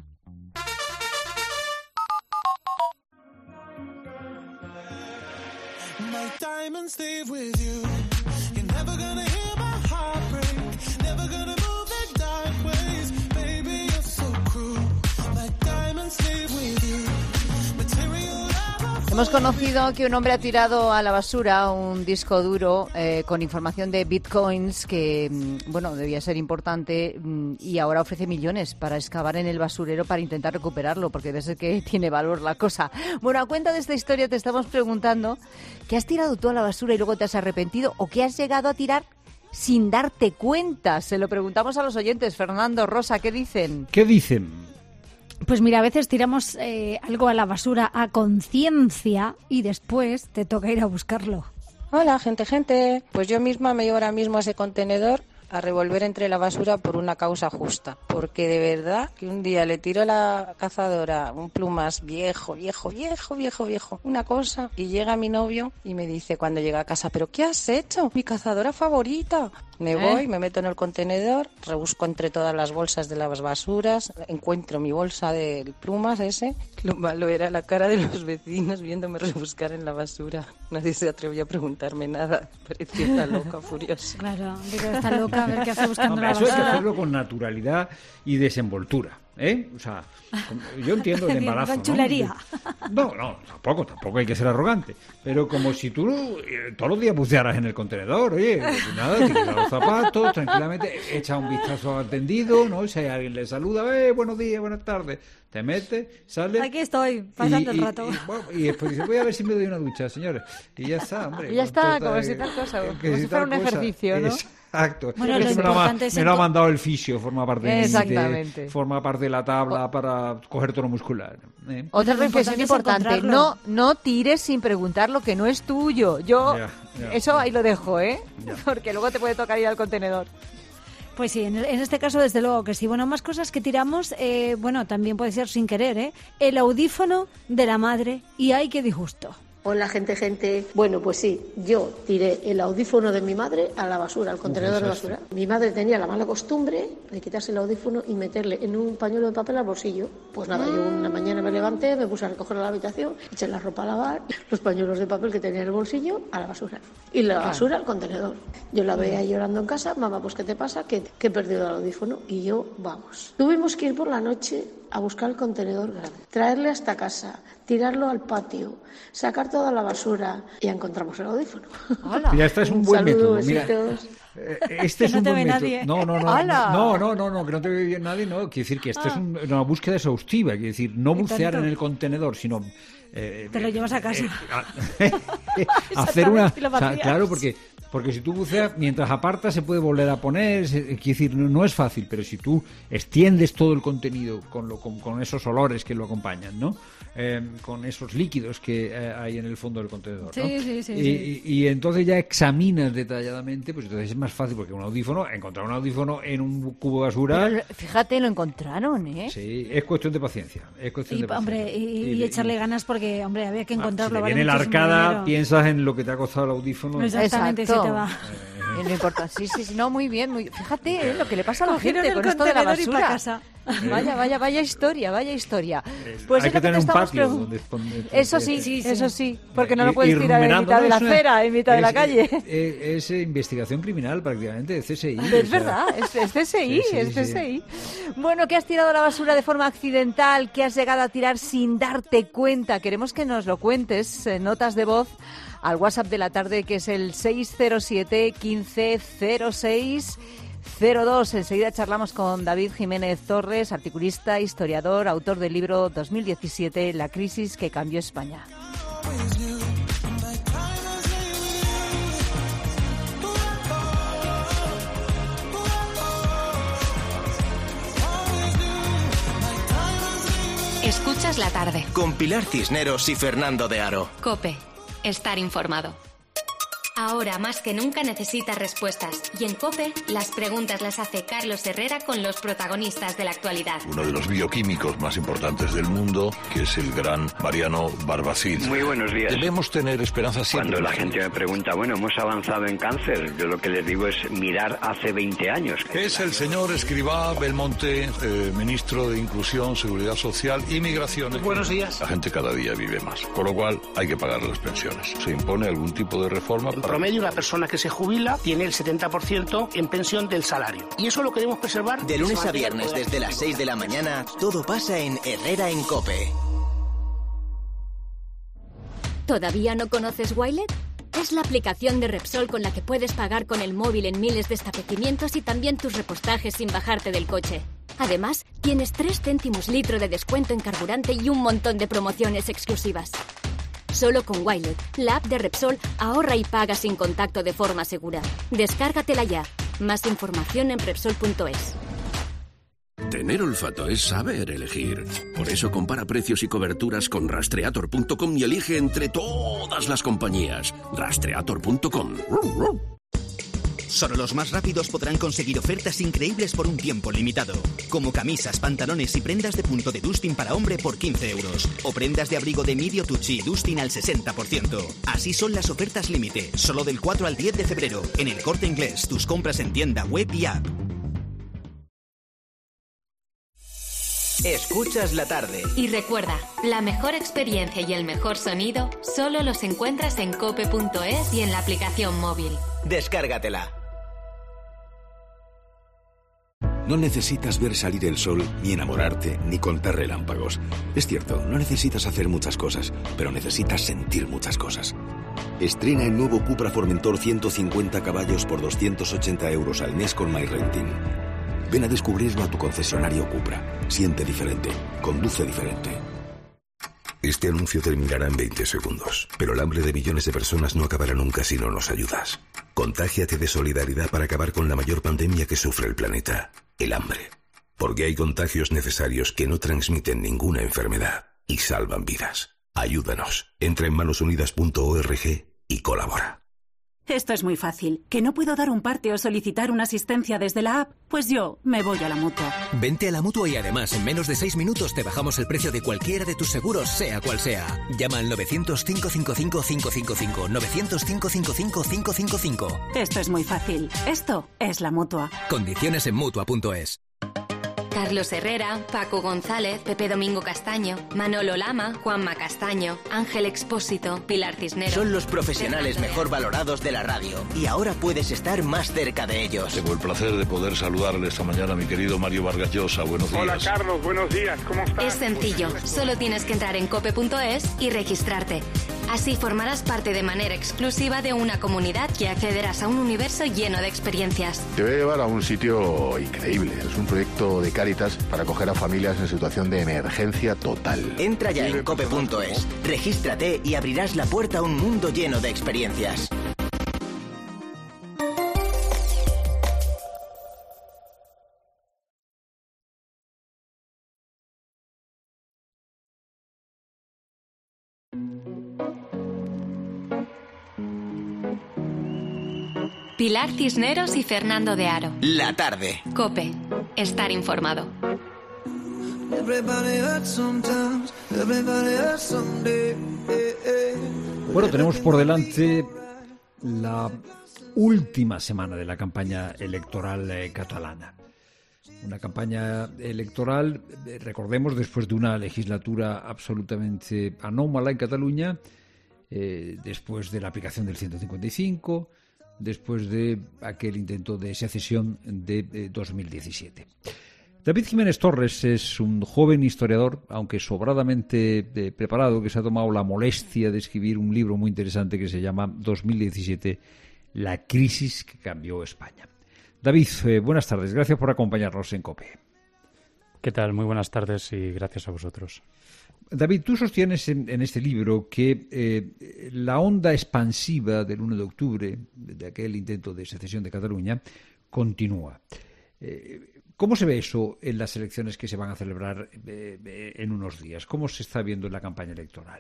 My diamonds leave with you. You're never gonna hear my heart break. Never gonna move in dark ways. Baby, you're so cruel. My diamonds leave with you. Material love. Hemos conocido que un hombre ha tirado a la basura un disco duro eh, con información de bitcoins que, bueno, debía ser importante y ahora ofrece millones para excavar en el basurero para intentar recuperarlo, porque debe ser que tiene valor la cosa. Bueno, a cuenta de esta historia te estamos preguntando ¿qué has tirado tú a la basura y luego te has arrepentido o qué has llegado a tirar sin darte cuenta? Se lo preguntamos a los oyentes. Fernando, Rosa, ¿qué dicen? ¿Qué dicen? Pues mira, a veces tiramos eh, algo a la basura a conciencia y después te toca ir a buscarlo. Hola, gente, gente. Pues yo misma me llevo ahora mismo a ese contenedor a revolver entre la basura por una causa justa. Porque de verdad que un día le tiro a la cazadora un plumas viejo, viejo, viejo, viejo, viejo, una cosa, y llega mi novio y me dice cuando llega a casa, ¿pero qué has hecho? Mi cazadora favorita. Me ¿Eh? voy, me meto en el contenedor, rebusco entre todas las bolsas de las basuras, encuentro mi bolsa de plumas ese. Lo malo era la cara de los vecinos viéndome rebuscar en la basura. Nadie se atrevió a preguntarme nada. Parecía una loca, furiosa. Claro, digo, está loca, a ver qué hace buscando Hombre, la eso basura. hay que hacerlo con naturalidad y desenvoltura. ¿eh? O sea, yo entiendo el embarazo, ¿no? chulería. No, no, tampoco, tampoco hay que ser arrogante. Pero como si tú eh, todos los días bucearas en el contenedor, oye, nada, te quitas los zapatos, tranquilamente, echa un vistazo al tendido, ¿no? Si alguien le saluda, eh, buenos días, buenas tardes, te metes, sales. Aquí estoy, pasando y, el y, rato. Y, bueno, y después dice, voy a ver si me doy una ducha, señores. Y ya está, hombre. Y ya está, Total, como si tal cosa, que como si si fuera tal un cosa. ejercicio, ¿no? Exacto. Bueno, Es lo que me, lo ha, importante es me lo ha enco- mandado el fisio, forma parte de, Exactamente. de- forma parte de la tabla para coger tono muscular. ¿eh? Otra Lo reflexión importante es importante, no, encontrarlo. no tires sin preguntar lo que no es tuyo. Yo, Ya, ya, eso ya. ahí lo dejo, ¿eh? Ya. Porque luego te puede tocar ir al contenedor. Pues sí, en, en este caso desde luego que sí. Bueno, más cosas que tiramos, eh, bueno, también puede ser sin querer, ¿eh? El audífono de la madre y ay, qué disgusto. Hola, gente, gente. Bueno, pues sí, yo tiré el audífono de mi madre a la basura, al contenedor de basura. Mi madre tenía la mala costumbre de quitarse el audífono y meterle en un pañuelo de papel al bolsillo. Pues nada, yo una mañana me levanté, me puse a recoger a la habitación, eché la ropa a lavar, los pañuelos de papel que tenía en el bolsillo a la basura. Y la basura al contenedor. Yo la veía llorando en casa, mamá, pues ¿qué te pasa? Que, que he perdido el audífono. Y yo, vamos. Tuvimos que ir por la noche a buscar el contenedor grande, traerle hasta casa, tirarlo al patio, sacar toda la basura y ya encontramos el audífono. Mira, este es un, buen saludo, método. Mira, besitos. eh, este es Que no un te buen ve método. nadie. No, no, no, ¡Hala! no, no, no, no, que no te ve bien nadie, no. Quiere decir que esta Ah. es un- una búsqueda exhaustiva, quiere decir, no Y bucear tanto. en el contenedor, sino eh, Te lo llevas a casa. hacer una, Exactamente, y lo o sea, vacías. claro, porque porque si tú buceas, mientras apartas se puede volver a poner, se- quiere decir, no, no es fácil, pero si tú extiendes todo el contenido con, lo, con, con esos olores que lo acompañan, ¿no? Eh, con esos líquidos que eh, hay en el fondo del contenedor, ¿no? Sí, sí, sí, y, sí. y- y entonces ya examinas detalladamente, pues entonces es más fácil, porque un audífono, encontrar un audífono en un cubo de basura, Pero, fíjate, lo encontraron, ¿eh? sí, es cuestión de paciencia, es cuestión Y, de paciencia. hombre, y, y Y- echarle ganas porque, hombre, había que Ah, si encontrarlo. te vale viene la muchísimo arcada, dinero. piensas en lo que te ha costado el audífono. Exactamente, Exacto. se te va. Eh, no importa. Sí, sí, sí, no, muy bien. Muy... Fíjate eh, lo que le pasa a la Cogieron gente el con esto de la contenedor y pa' basura. casa. Vaya, vaya, vaya historia, vaya historia. Pues Hay es que lo tener te un estamos patio pregun- donde poner- Eso sí, Sí, sí. eso sí, porque no Ir- lo puedes ir tirar en numerando, mitad de ¿no? la Es una- acera, en mitad de la es- calle. Es, es investigación criminal prácticamente, de C S I. o Es sea, verdad, es, es C S I, Sí, sí, es sí. C S I. Bueno, que has tirado a la basura de forma accidental, que has llegado a tirar sin darte cuenta. Queremos que nos lo cuentes en notas de voz al WhatsApp de la tarde, que es el seis cero siete, quince cero seis cero dos. Enseguida charlamos con David Jiménez Torres, articulista, historiador, autor del libro dos mil diecisiete, La crisis que cambió España. Escuchas la tarde. Con Pilar Cisneros y Fernando de Aro. Cope. Estar informado. Ahora más que nunca necesitas respuestas. Y en Cope, las preguntas las hace Carlos Herrera con los protagonistas de la actualidad. Uno de los bioquímicos más importantes del mundo, que es el gran Mariano Barbacid. Muy buenos días. Debemos tener esperanza siempre. Cuando la gente me pregunta, bueno, hemos avanzado en cáncer, yo lo que les digo es mirar hace veinte años. Es el señor Escrivá Belmonte, eh, ministro de Inclusión, Seguridad Social y Migraciones. Buenos días. La gente cada día vive más, con lo cual hay que pagar las pensiones. ¿Se impone algún tipo de reforma? En promedio, una persona que se jubila tiene el setenta por ciento en pensión del salario. Y eso lo queremos preservar. De lunes a viernes desde las seis de la mañana, todo pasa en Herrera en Cope. ¿Todavía no conoces Wilet? Es la aplicación de Repsol con la que puedes pagar con el móvil en miles de establecimientos y también tus repostajes sin bajarte del coche. Además, tienes tres céntimos litro de descuento en carburante y un montón de promociones exclusivas. Solo con Wilet, la app de Repsol, ahorra y paga sin contacto de forma segura. Descárgatela ya. Más información en Repsol punto es. Tener olfato es saber elegir. Por eso compara precios y coberturas con rastreator punto com y elige entre todas las compañías. rastreator punto com. Solo los más rápidos podrán conseguir ofertas increíbles por un tiempo limitado. Como camisas, pantalones y prendas de punto de Dustin para hombre por quince euros. O prendas de abrigo de Midio Tucci y Dustin al sesenta por ciento. Así son las ofertas límite. Solo del cuatro al diez de febrero. En El Corte Inglés, tus compras en tienda web y app. Escuchas la tarde. Y recuerda, la mejor experiencia y el mejor sonido solo los encuentras en cope punto es y en la aplicación móvil. Descárgatela. No necesitas ver salir el sol, ni enamorarte, ni contar relámpagos. Es cierto, no necesitas hacer muchas cosas, pero necesitas sentir muchas cosas. Estrena el nuevo Cupra Formentor ciento cincuenta caballos por doscientos ochenta euros al mes con MyRenting. Ven a descubrirlo a tu concesionario Cupra. Siente diferente, conduce diferente. Este anuncio terminará en veinte segundos, pero el hambre de millones de personas no acabará nunca si no nos ayudas. Contágiate de solidaridad para acabar con la mayor pandemia que sufre el planeta, el hambre. Porque hay contagios necesarios que no transmiten ninguna enfermedad y salvan vidas. Ayúdanos. Entra en manos unidas punto org y colabora. Esto es muy fácil. ¿Que no puedo dar un parte o solicitar una asistencia desde la app? Pues yo me voy a la Mutua. Vente a la Mutua y además en menos de seis minutos te bajamos el precio de cualquiera de tus seguros, sea cual sea. Llama al novecientos, cinco cinco cinco, cinco cinco cinco, novecientos, cinco cinco cinco, cinco cinco cinco. Esto es muy fácil. Esto es la Mutua. Condiciones en Mutua punto es. Carlos Herrera, Paco González, Pepe Domingo Castaño, Manolo Lama, Juanma Castaño, Ángel Expósito, Pilar Cisneros. Son los profesionales mejor valorados de la radio y ahora puedes estar más cerca de ellos. Tengo el placer de poder saludarle esta mañana a mi querido Mario Vargas Llosa. Buenos días. Hola Carlos, buenos días. ¿Cómo estás? Es sencillo, solo tienes que entrar en cope punto es y registrarte. Así formarás parte de manera exclusiva de una comunidad y accederás a un universo lleno de experiencias. Te voy a llevar a un sitio increíble. Es un proyecto de Cáritas para acoger a familias en situación de emergencia total. Entra ya en cope punto es, regístrate y abrirás la puerta a un mundo lleno de experiencias. Pilar Cisneros y Fernando de Aro. La tarde. COPE. Estar informado. Bueno, tenemos por delante la última semana de la campaña electoral eh, catalana. Una campaña electoral, eh, recordemos, después de una legislatura absolutamente anómala en Cataluña, eh, después de la aplicación del ciento cincuenta y cinco, después de aquel intento de secesión de, de dos mil diecisiete. David Jiménez Torres es un joven historiador, aunque sobradamente eh, preparado, que se ha tomado la molestia de escribir un libro muy interesante que se llama dos mil diecisiete, la crisis que cambió España. David, eh, buenas tardes, gracias por acompañarnos en COPE. ¿Qué tal? Muy buenas tardes y gracias a vosotros. David, tú sostienes en, en este libro que eh, la onda expansiva del uno de octubre, de aquel intento de secesión de Cataluña, continúa. Eh, ¿Cómo se ve eso en las elecciones que se van a celebrar eh, en unos días? ¿Cómo se está viendo en la campaña electoral?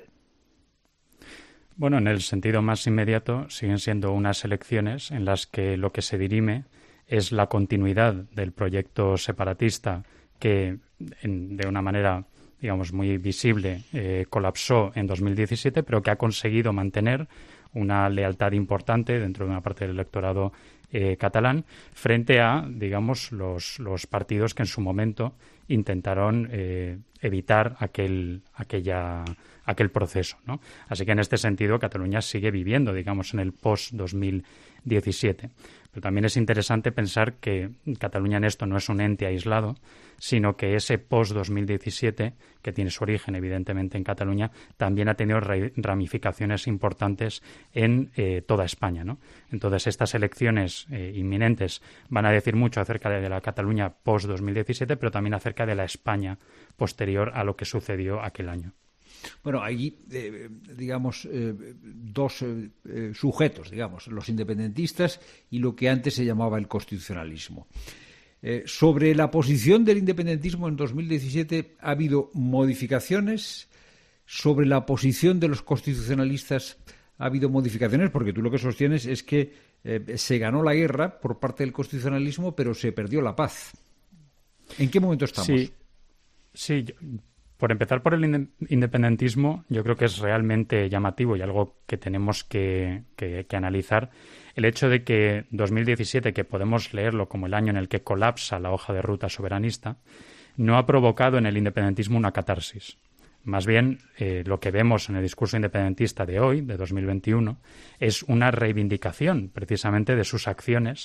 Bueno, en el sentido más inmediato, siguen siendo unas elecciones en las que lo que se dirime es la continuidad del proyecto separatista que, en, de una manera, digamos, muy visible, eh, colapsó en dos mil diecisiete, pero que ha conseguido mantener una lealtad importante dentro de una parte del electorado eh, catalán frente a, digamos, los, los partidos que en su momento intentaron eh, evitar aquel, aquella, aquel proceso, ¿no? Así que en este sentido Cataluña sigue viviendo, digamos, en el post dos mil diecisiete. Pero también es interesante pensar que Cataluña en esto no es un ente aislado, sino que ese post dos mil diecisiete, que tiene su origen evidentemente en Cataluña, también ha tenido ramificaciones importantes en eh, toda España, ¿no? Entonces estas elecciones eh, inminentes van a decir mucho acerca de la Cataluña post dos mil diecisiete, pero también acerca de la España posterior a lo que sucedió aquel año. Bueno, hay, eh, digamos, eh, dos eh, eh, sujetos, digamos, los independentistas y lo que antes se llamaba el constitucionalismo. Eh, sobre la posición del independentismo en dos mil diecisiete ha habido modificaciones. Sobre la posición de los constitucionalistas ha habido modificaciones, porque tú lo que sostienes es que eh, se ganó la guerra por parte del constitucionalismo, pero se perdió la paz. ¿En qué momento estamos? Sí, sí yo... Por empezar por el independentismo, yo creo que es realmente llamativo y algo que tenemos que, que, que analizar el hecho de que dos mil diecisiete, que podemos leerlo como el año en el que colapsa la hoja de ruta soberanista, no ha provocado en el independentismo una catarsis. Más bien, eh, lo que vemos en el discurso independentista de hoy, de dos mil veintiuno, es una reivindicación precisamente de sus acciones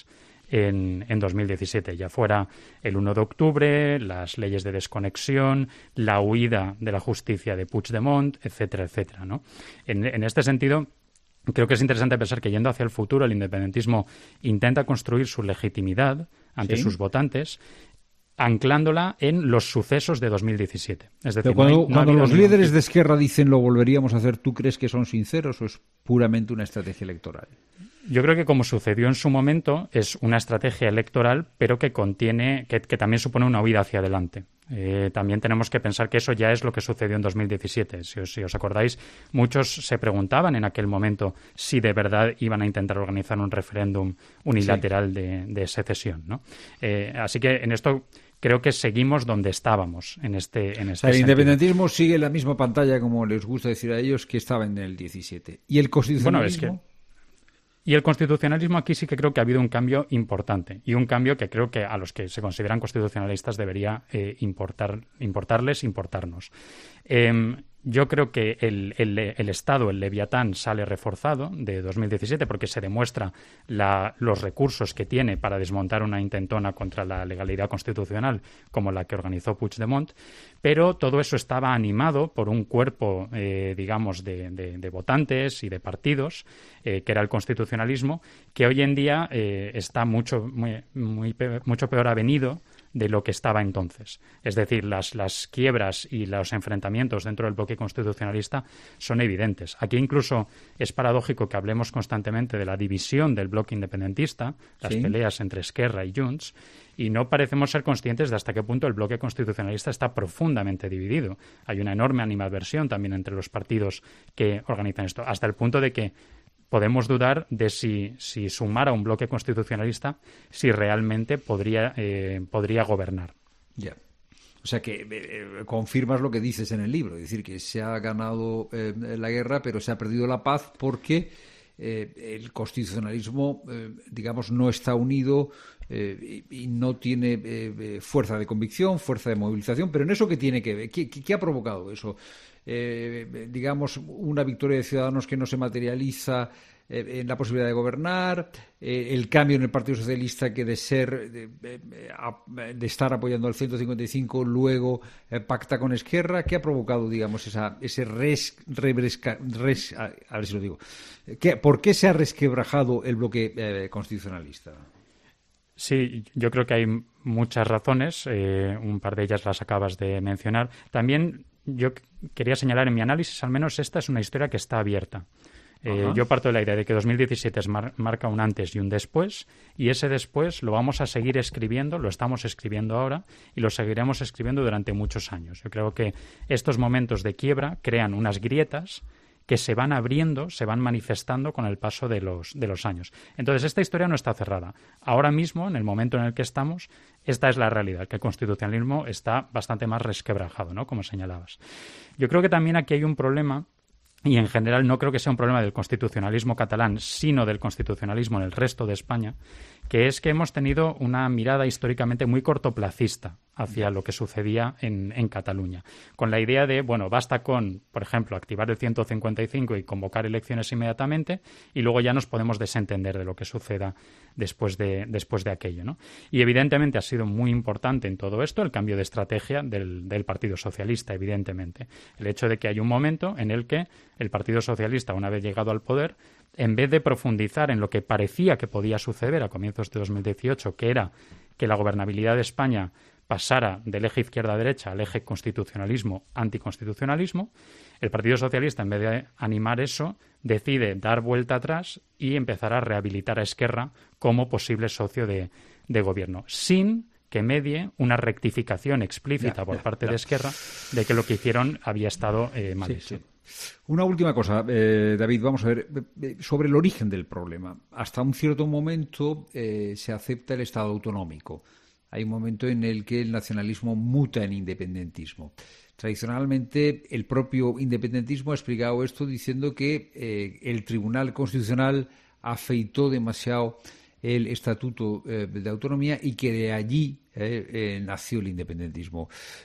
en, en dos mil diecisiete, ya fuera el uno de octubre, las leyes de desconexión, la huida de la justicia de Puigdemont, etcétera, etcétera, ¿no? En, en este sentido, creo que es interesante pensar que yendo hacia el futuro el independentismo intenta construir su legitimidad ante Sí. sus votantes, anclándola en los sucesos de dos mil diecisiete. Es decir, Pero cuando, no hay- no ha cuando habido los ningún líderes tipo- de Esquerra dicen lo volveríamos a hacer, ¿tú crees que son sinceros o es puramente una estrategia electoral? Yo creo que, como sucedió en su momento, es una estrategia electoral, pero que contiene, que, que también supone una huida hacia adelante. Eh, también tenemos que pensar que eso ya es lo que sucedió en dos mil diecisiete. Si os, si os acordáis, muchos se preguntaban en aquel momento si de verdad iban a intentar organizar un referéndum unilateral de, de secesión, ¿no? Eh, así que en esto creo que seguimos donde estábamos en este, en O este sea, el sentido. independentismo sigue la misma pantalla, como les gusta decir a ellos, que estaba en el diecisiete. ¿Y el constitucionalismo? Bueno, es que Y el constitucionalismo aquí sí que creo que ha habido un cambio importante y un cambio que creo que a los que se consideran constitucionalistas debería eh, importar, importarles, importarnos. Eh, yo creo que el, el, el Estado, el Leviatán, sale reforzado de dos mil diecisiete porque se demuestra la, los recursos que tiene para desmontar una intentona contra la legalidad constitucional como la que organizó Puigdemont, pero todo eso estaba animado por un cuerpo, eh, digamos, de, de, de votantes y de partidos, eh, que era el constitucionalismo, que hoy en día eh, está mucho, muy, muy pe- mucho peor avenido de lo que estaba entonces. Es decir, las, las quiebras y los enfrentamientos dentro del bloque constitucionalista son evidentes. Aquí incluso es paradójico que hablemos constantemente de la división del bloque independentista, las Sí. peleas entre Esquerra y Junts, y no parecemos ser conscientes de hasta qué punto el bloque constitucionalista está profundamente dividido. Hay una enorme animadversión también entre los partidos que organizan esto, hasta el punto de que podemos dudar de si, si sumar a un bloque constitucionalista, si realmente podría, eh, podría gobernar. Ya. O sea que eh, confirmas lo que dices en el libro, es decir, que se ha ganado eh, la guerra, pero se ha perdido la paz porque eh, el constitucionalismo, eh, digamos, no está unido eh, y, y no tiene eh, eh, fuerza de convicción, fuerza de movilización. Pero en eso, ¿qué tiene que ver? ¿Qué, qué, qué ha provocado eso? Eh, digamos, una victoria de Ciudadanos que no se materializa eh, en la posibilidad de gobernar, eh, el cambio en el Partido Socialista que de ser de, de, de estar apoyando al ciento cincuenta y cinco luego eh, pacta con Esquerra. ¿Qué ha provocado, digamos, esa, ese res, rebresca, res, a, a ver si lo digo, ¿Qué, ¿por qué se ha resquebrajado el bloque eh, constitucionalista? Sí, yo creo que hay muchas razones, eh, un par de ellas las acabas de mencionar. También yo quería señalar en mi análisis, al menos esta es una historia que está abierta. Eh, yo parto de la idea de que dos mil diecisiete es mar- marca un antes y un después, y ese después lo vamos a seguir escribiendo, lo estamos escribiendo ahora y lo seguiremos escribiendo durante muchos años. Yo creo que estos momentos de quiebra crean unas grietas que se van abriendo, se van manifestando con el paso de los, de los años. Entonces, esta historia no está cerrada. Ahora mismo, en el momento en el que estamos, esta es la realidad, que el constitucionalismo está bastante más resquebrajado, ¿no?, como señalabas. Yo creo que también aquí hay un problema, y en general no creo que sea un problema del constitucionalismo catalán, sino del constitucionalismo en el resto de España, que es que hemos tenido una mirada históricamente muy cortoplacista hacia lo que sucedía en, en Cataluña, con la idea de, bueno, basta con, por ejemplo, activar el ciento cincuenta y cinco y convocar elecciones inmediatamente y luego ya nos podemos desentender de lo que suceda después de, después de aquello, ¿no? Y evidentemente ha sido muy importante en todo esto el cambio de estrategia del, del Partido Socialista, evidentemente. El hecho de que hay un momento en el que el Partido Socialista, una vez llegado al poder, en vez de profundizar en lo que parecía que podía suceder a comienzos de dos mil dieciocho, que era que la gobernabilidad de España pasara del eje izquierda-derecha al eje constitucionalismo-anticonstitucionalismo, el Partido Socialista, en vez de animar eso, decide dar vuelta atrás y empezar a rehabilitar a Esquerra como posible socio de, de gobierno, sin que medie una rectificación explícita Ya, por ya, parte ya. de Esquerra de que lo que hicieron había estado eh, mal Sí, hecho. sí. Una última cosa, eh, David, vamos a ver, eh, sobre el origen del problema. Hasta un cierto momento eh, se acepta el Estado autonómico. Hay un momento en el que el nacionalismo muta en independentismo. Tradicionalmente, el propio independentismo ha explicado esto diciendo que eh, el Tribunal Constitucional afeitó demasiado el Estatuto eh, de Autonomía y que de allí eh, eh, nació el independentismo.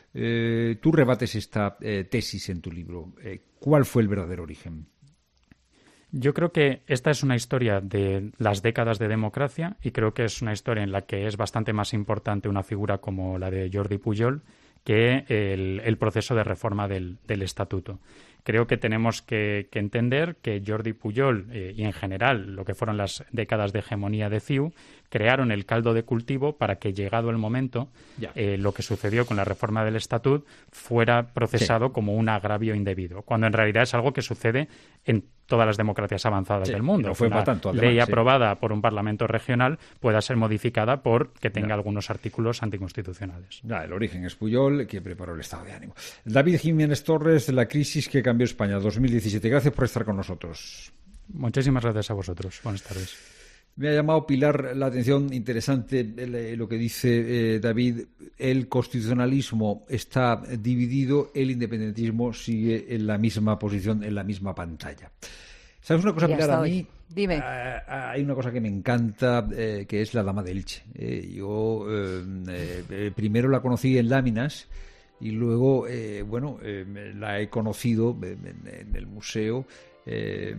Eh, tú rebates esta eh, tesis en tu libro. Eh, ¿Cuál fue el verdadero origen? Yo creo que esta es una historia de las décadas de democracia y creo que es una historia en la que es bastante más importante una figura como la de Jordi Pujol que el, el proceso de reforma del, del estatuto. Creo que tenemos que, que entender que Jordi Pujol eh, y en general lo que fueron las décadas de hegemonía de C I U crearon el caldo de cultivo para que, llegado el momento, eh, lo que sucedió con la reforma del estatut fuera procesado sí. como un agravio indebido, cuando en realidad es algo que sucede en todas las democracias avanzadas sí, del mundo. No fue una tanto, además, ley sí. aprobada por un parlamento regional pueda ser modificada por que tenga no. algunos artículos anticonstitucionales. Ya, el origen es Pujol, que preparó el estado de ánimo. David Jiménez Torres, de la crisis que cambió España dos mil diecisiete. Gracias por estar con nosotros. Muchísimas gracias a vosotros. Buenas tardes. Me ha llamado, Pilar, la atención, interesante lo que dice eh, David. El constitucionalismo está dividido, el independentismo sigue en la misma posición, en la misma pantalla. ¿Sabes una cosa, Pilar? A mí Dime. Eh, hay una cosa que me encanta, eh, que es la Dama de Elche. Eh, yo eh, eh, primero la conocí en láminas y luego, eh, bueno, eh, la he conocido en, en el museo. Eh,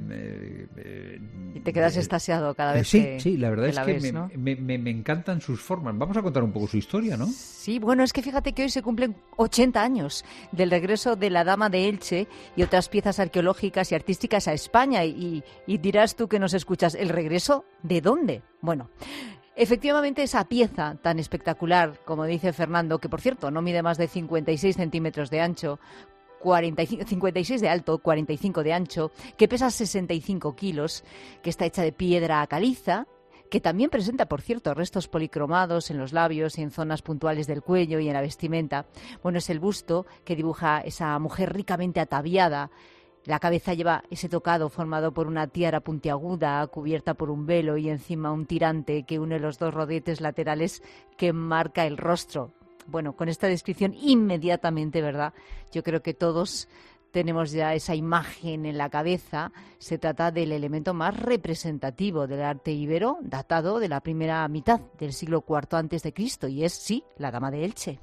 eh, y te quedas eh, extasiado cada vez sí, que sí, la verdad que es la que ves, me, ¿no? me, me, me encantan sus formas. Vamos a contar un poco su historia, ¿no? Sí, bueno, es que fíjate que hoy se cumplen ochenta años del regreso de la Dama de Elche y otras piezas arqueológicas y artísticas a España. Y, y dirás tú que nos escuchas, ¿el regreso de dónde? Bueno, efectivamente, esa pieza tan espectacular, como dice Fernando, que por cierto no mide más de cincuenta y seis centímetros de ancho, cuarenta y cinco, cincuenta y seis de alto, cuarenta y cinco de ancho, que pesa sesenta y cinco kilos, que está hecha de piedra caliza, que también presenta, por cierto, restos policromados en los labios y en zonas puntuales del cuello y en la vestimenta. Bueno, es el busto que dibuja esa mujer ricamente ataviada. La cabeza lleva ese tocado formado por una tiara puntiaguda cubierta por un velo y encima un tirante que une los dos rodetes laterales que marca el rostro. Bueno, con esta descripción inmediatamente, ¿verdad? Yo creo que todos tenemos ya esa imagen en la cabeza. Se trata del elemento más representativo del arte íbero, datado de la primera mitad del siglo cuarto antes de Cristo, y es, sí, la Dama de Elche.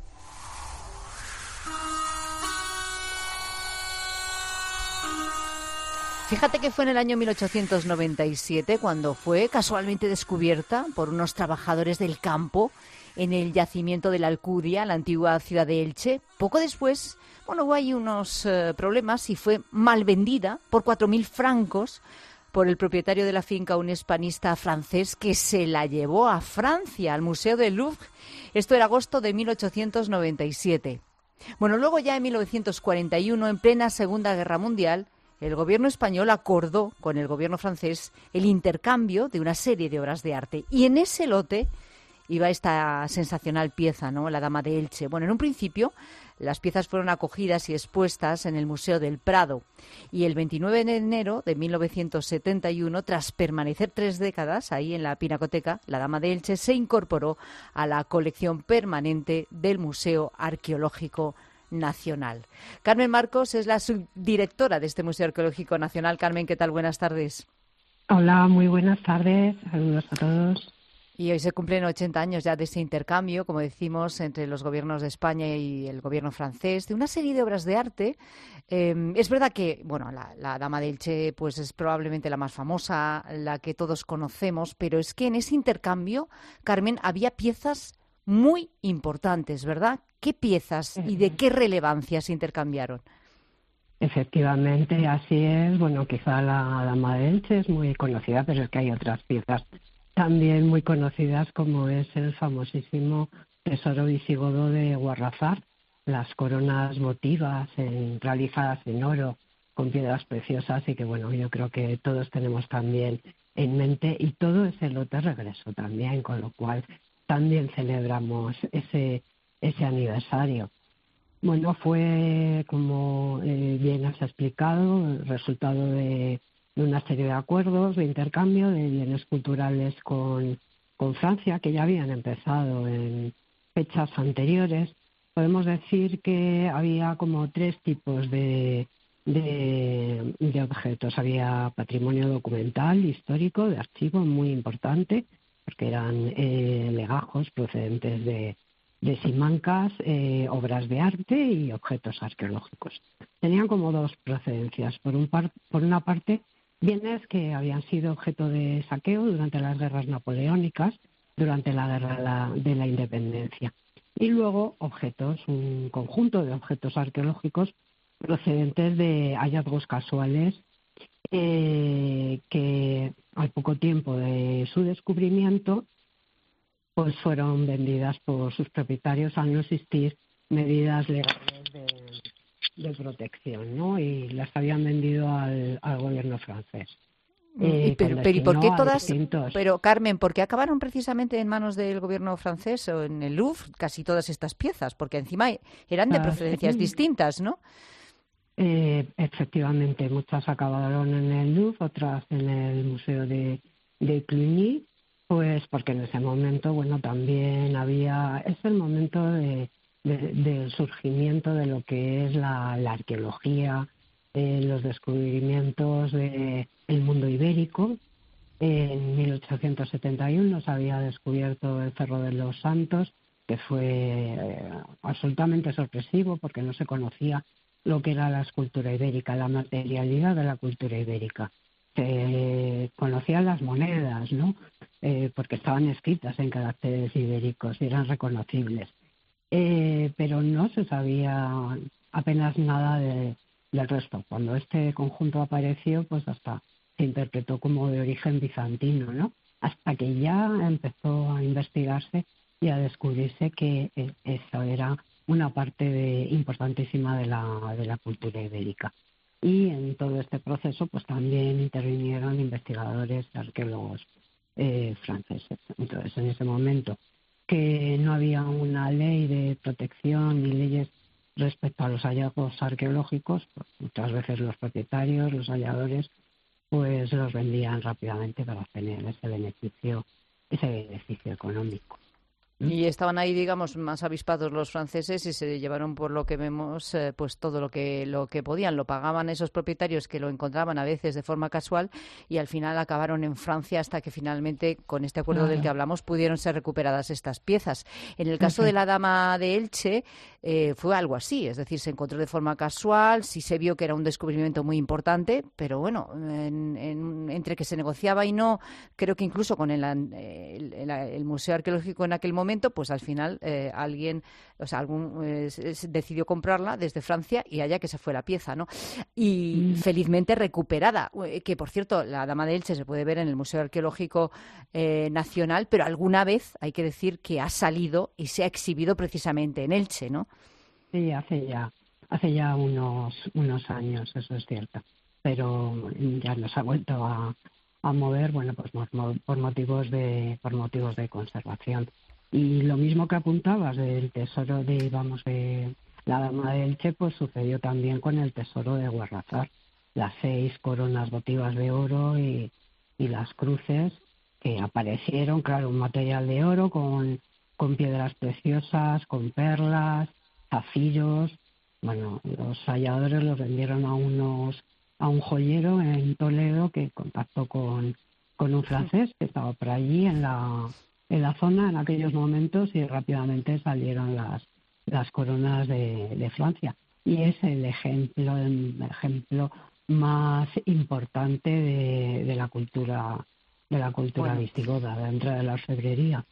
Fíjate que fue en el año mil ochocientos noventa y siete cuando fue casualmente descubierta por unos trabajadores del campo en el yacimiento de la Alcudia, la antigua ciudad de Elche. Poco después, bueno, hubo ahí unos eh, problemas y fue mal vendida por cuatro mil francos por el propietario de la finca, un hispanista francés, que se la llevó a Francia, al Museo del Louvre. Esto era agosto de mil ochocientos noventa y siete. Bueno, luego ya en mil novecientos cuarenta y uno, en plena Segunda Guerra Mundial, el gobierno español acordó con el gobierno francés el intercambio de una serie de obras de arte. Y en ese lote iba esta sensacional pieza, ¿no? La Dama de Elche. Bueno, en un principio las piezas fueron acogidas y expuestas en el Museo del Prado. Y el veintinueve de enero de mil novecientos setenta y uno, tras permanecer tres décadas ahí en la Pinacoteca, la Dama de Elche se incorporó a la colección permanente del Museo Arqueológico Nacional. Carmen Marcos es la subdirectora de este Museo Arqueológico Nacional. Carmen, ¿qué tal? Buenas tardes. Hola, muy buenas tardes. Saludos a todos. Y hoy se cumplen ochenta años ya de ese intercambio, como decimos, entre los gobiernos de España y el gobierno francés, de una serie de obras de arte. Eh, es verdad que, bueno, la, la Dama de Elche pues es probablemente la más famosa, la que todos conocemos, pero es que en ese intercambio, Carmen, había piezas muy importantes, ¿verdad? ¿Qué piezas y de qué relevancia se intercambiaron? Efectivamente, así es. Bueno, quizá la Dama de Elche es muy conocida, pero es que hay otras piezas también muy conocidas, como es el famosísimo tesoro visigodo de Guarrazar, las coronas votivas en, realizadas en oro con piedras preciosas, y que bueno, yo creo que todos tenemos también en mente, y todo ese lote regreso también, con lo cual también celebramos ese ese aniversario. Bueno, fue, como eh, bien has explicado, el resultado de, de una serie de acuerdos de intercambio de bienes culturales con, con Francia, que ya habían empezado en fechas anteriores. Podemos decir que había como tres tipos de, de, de objetos. Había patrimonio documental, histórico, de archivo, muy importante, porque eran eh, legajos procedentes de de Simancas, eh, obras de arte y objetos arqueológicos. Tenían como dos procedencias. Por, un par, por una parte, bienes que habían sido objeto de saqueo durante las guerras napoleónicas, durante la guerra de la, de la independencia. Y luego objetos, un conjunto de objetos arqueológicos procedentes de hallazgos casuales eh, que al poco tiempo de su descubrimiento pues fueron vendidas por sus propietarios al no existir medidas legales de, de protección, ¿no? Y las habían vendido al, al gobierno francés. Eh, pero, pero ¿y por qué todas? Distintos... Pero Carmen, ¿por qué acabaron precisamente en manos del gobierno francés o en el Louvre casi todas estas piezas? Porque encima eran de procedencias ah, sí. distintas, ¿no? Eh, efectivamente, muchas acabaron en el Louvre, otras en el Museo de, de Cluny, pues porque en ese momento, bueno, también había, es el momento de, de, del surgimiento de lo que es la, la arqueología, eh, los descubrimientos del mundo ibérico. En mil ochocientos setenta y uno se había descubierto el Cerro de los Santos, que fue eh, absolutamente sorpresivo porque no se conocía lo que era la escultura ibérica, la materialidad de la cultura ibérica. Se conocían las monedas, ¿no? Eh, porque estaban escritas en caracteres ibéricos y eran reconocibles. Eh, pero no se sabía apenas nada de, del resto. Cuando este conjunto apareció, pues hasta se interpretó como de origen bizantino, ¿no? Hasta que ya empezó a investigarse y a descubrirse que eso era una parte de, importantísima de la, de la cultura ibérica. Y en todo este proceso pues también intervinieron investigadores, arqueólogos eh, franceses. Entonces, en ese momento que no había una ley de protección ni leyes respecto a los hallazgos arqueológicos, pues muchas veces los propietarios, los halladores, pues los vendían rápidamente para obtener ese beneficio, ese beneficio económico. Y estaban ahí, digamos, más avispados los franceses y se llevaron, por lo que vemos, eh, pues todo lo que lo que podían. Lo pagaban esos propietarios que lo encontraban a veces de forma casual y al final acabaron en Francia hasta que finalmente, con este acuerdo claro. del que hablamos, pudieron ser recuperadas estas piezas. En el caso uh-huh. de la Dama de Elche eh, fue algo así, es decir, se encontró de forma casual, sí se vio que era un descubrimiento muy importante, pero bueno, en, en, entre que se negociaba y no, creo que incluso con el, el, el, el Museo Arqueológico en aquel momento, pues al final eh, alguien, o sea, algún eh, decidió comprarla desde Francia y allá que se fue la pieza, ¿no? Y mm. felizmente recuperada, que por cierto, la Dama de Elche se puede ver en el Museo Arqueológico eh, Nacional, pero alguna vez hay que decir que ha salido y se ha exhibido precisamente en Elche, ¿no? Sí, hace ya, hace ya unos unos años, eso es cierto, pero ya nos ha vuelto a, a mover, bueno, pues por motivos de por motivos de conservación. Y lo mismo que apuntabas del tesoro de, vamos, de la Dama de Elche, pues sucedió también con el tesoro de Guarrazar. Las seis coronas votivas de oro y, y las cruces que aparecieron, claro, un material de oro con, con piedras preciosas, con perlas, zafiros. Bueno, los halladores los vendieron a unos a un joyero en Toledo que contactó con, con un francés que estaba por allí en la... en la zona en aquellos momentos y rápidamente salieron las las coronas de, de Francia y es el ejemplo el ejemplo más importante de, de la cultura de la cultura bueno. visigoda dentro de la orfebrería.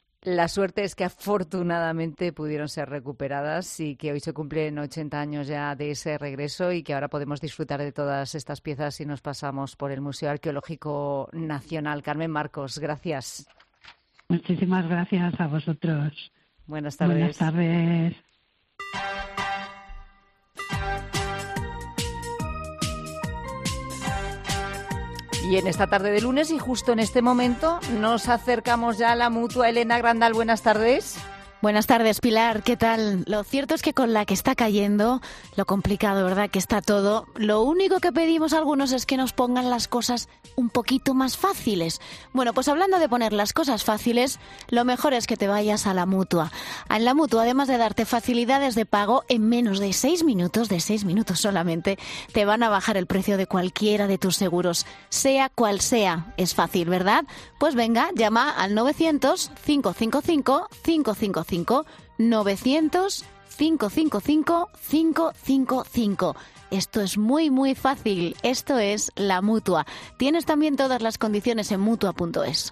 La suerte es que afortunadamente pudieron ser recuperadas y que hoy se cumplen ochenta años ya de ese regreso y que ahora podemos disfrutar de todas estas piezas si nos pasamos por el Museo Arqueológico Nacional. Carmen Marcos, gracias. Muchísimas gracias a vosotros. Buenas tardes. Buenas tardes. Y en esta tarde de lunes y justo en este momento nos acercamos ya a la Mutua. Elena Grandal, buenas tardes. Buenas tardes, Pilar. ¿Qué tal? Lo cierto es que con la que está cayendo, lo complicado, ¿verdad?, que está todo, lo único que pedimos a algunos es que nos pongan las cosas un poquito más fáciles. Bueno, pues hablando de poner las cosas fáciles, lo mejor es que te vayas a la Mutua. En la Mutua, además de darte facilidades de pago, en menos de seis minutos, de seis minutos solamente, te van a bajar el precio de cualquiera de tus seguros, sea cual sea. Es fácil, ¿verdad? Pues venga, llama al novecientos, cinco cinco cinco, cinco cinco cinco, novecientos, cinco cinco cinco, cinco cinco cinco. Esto es muy, muy fácil. Esto es La Mutua. Tienes también todas las condiciones en mutua punto es.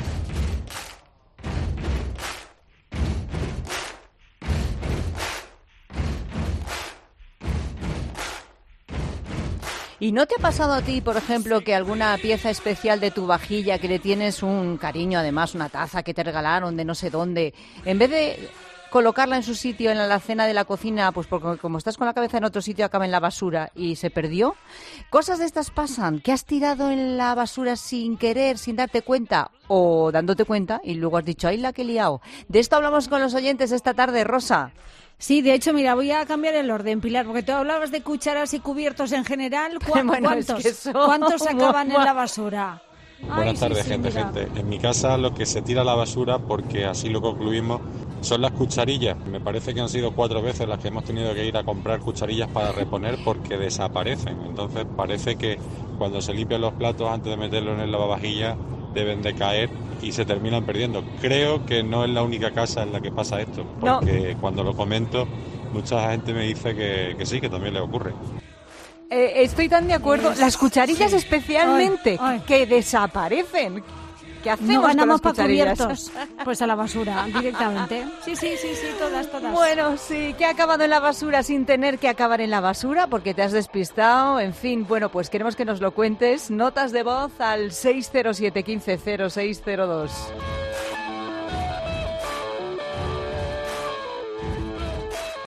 ¿Y no te ha pasado a ti, por ejemplo, que alguna pieza especial de tu vajilla, que le tienes un cariño, además, una taza que te regalaron de no sé dónde, en vez de colocarla en su sitio en la alacena de la cocina, pues porque como estás con la cabeza en otro sitio, acaba en la basura y se perdió? Cosas de estas pasan, que has tirado en la basura sin querer, sin darte cuenta, o dándote cuenta, y luego has dicho, ¡ay, la que he liado! De esto hablamos con los oyentes esta tarde, Rosa. Sí, de hecho, mira, voy a cambiar el orden, Pilar, porque tú hablabas de cucharas y cubiertos en general. ¿Cu- bueno, ¿Cuántos, es que son... ¿Cuántos acaban en la basura? Buenas Ay, tardes, sí, sí, gente, mira. gente. En mi casa lo que se tira a la basura, porque así lo concluimos, son las cucharillas. Me parece que han sido cuatro veces las que hemos tenido que ir a comprar cucharillas para reponer porque desaparecen. Entonces parece que cuando se limpian los platos antes de meterlos en el lavavajillas deben de caer y se terminan perdiendo. Creo que no es la única casa en la que pasa esto, porque no. Cuando lo comento mucha gente me dice que, que sí, que también le ocurre. Eh, estoy tan de acuerdo. Las cucharillas sí. especialmente, ay, ay. que desaparecen. ¿Qué hacemos no ganamos con las cucharillas? Para cubiertos, pues a la basura directamente. Sí, sí, sí, sí, todas, todas. Bueno, sí, que ha acabado en la basura sin tener que acabar en la basura porque te has despistado. En fin, bueno, pues queremos que nos lo cuentes. Notas de voz al seis cero siete, uno cinco cero seis cero dos.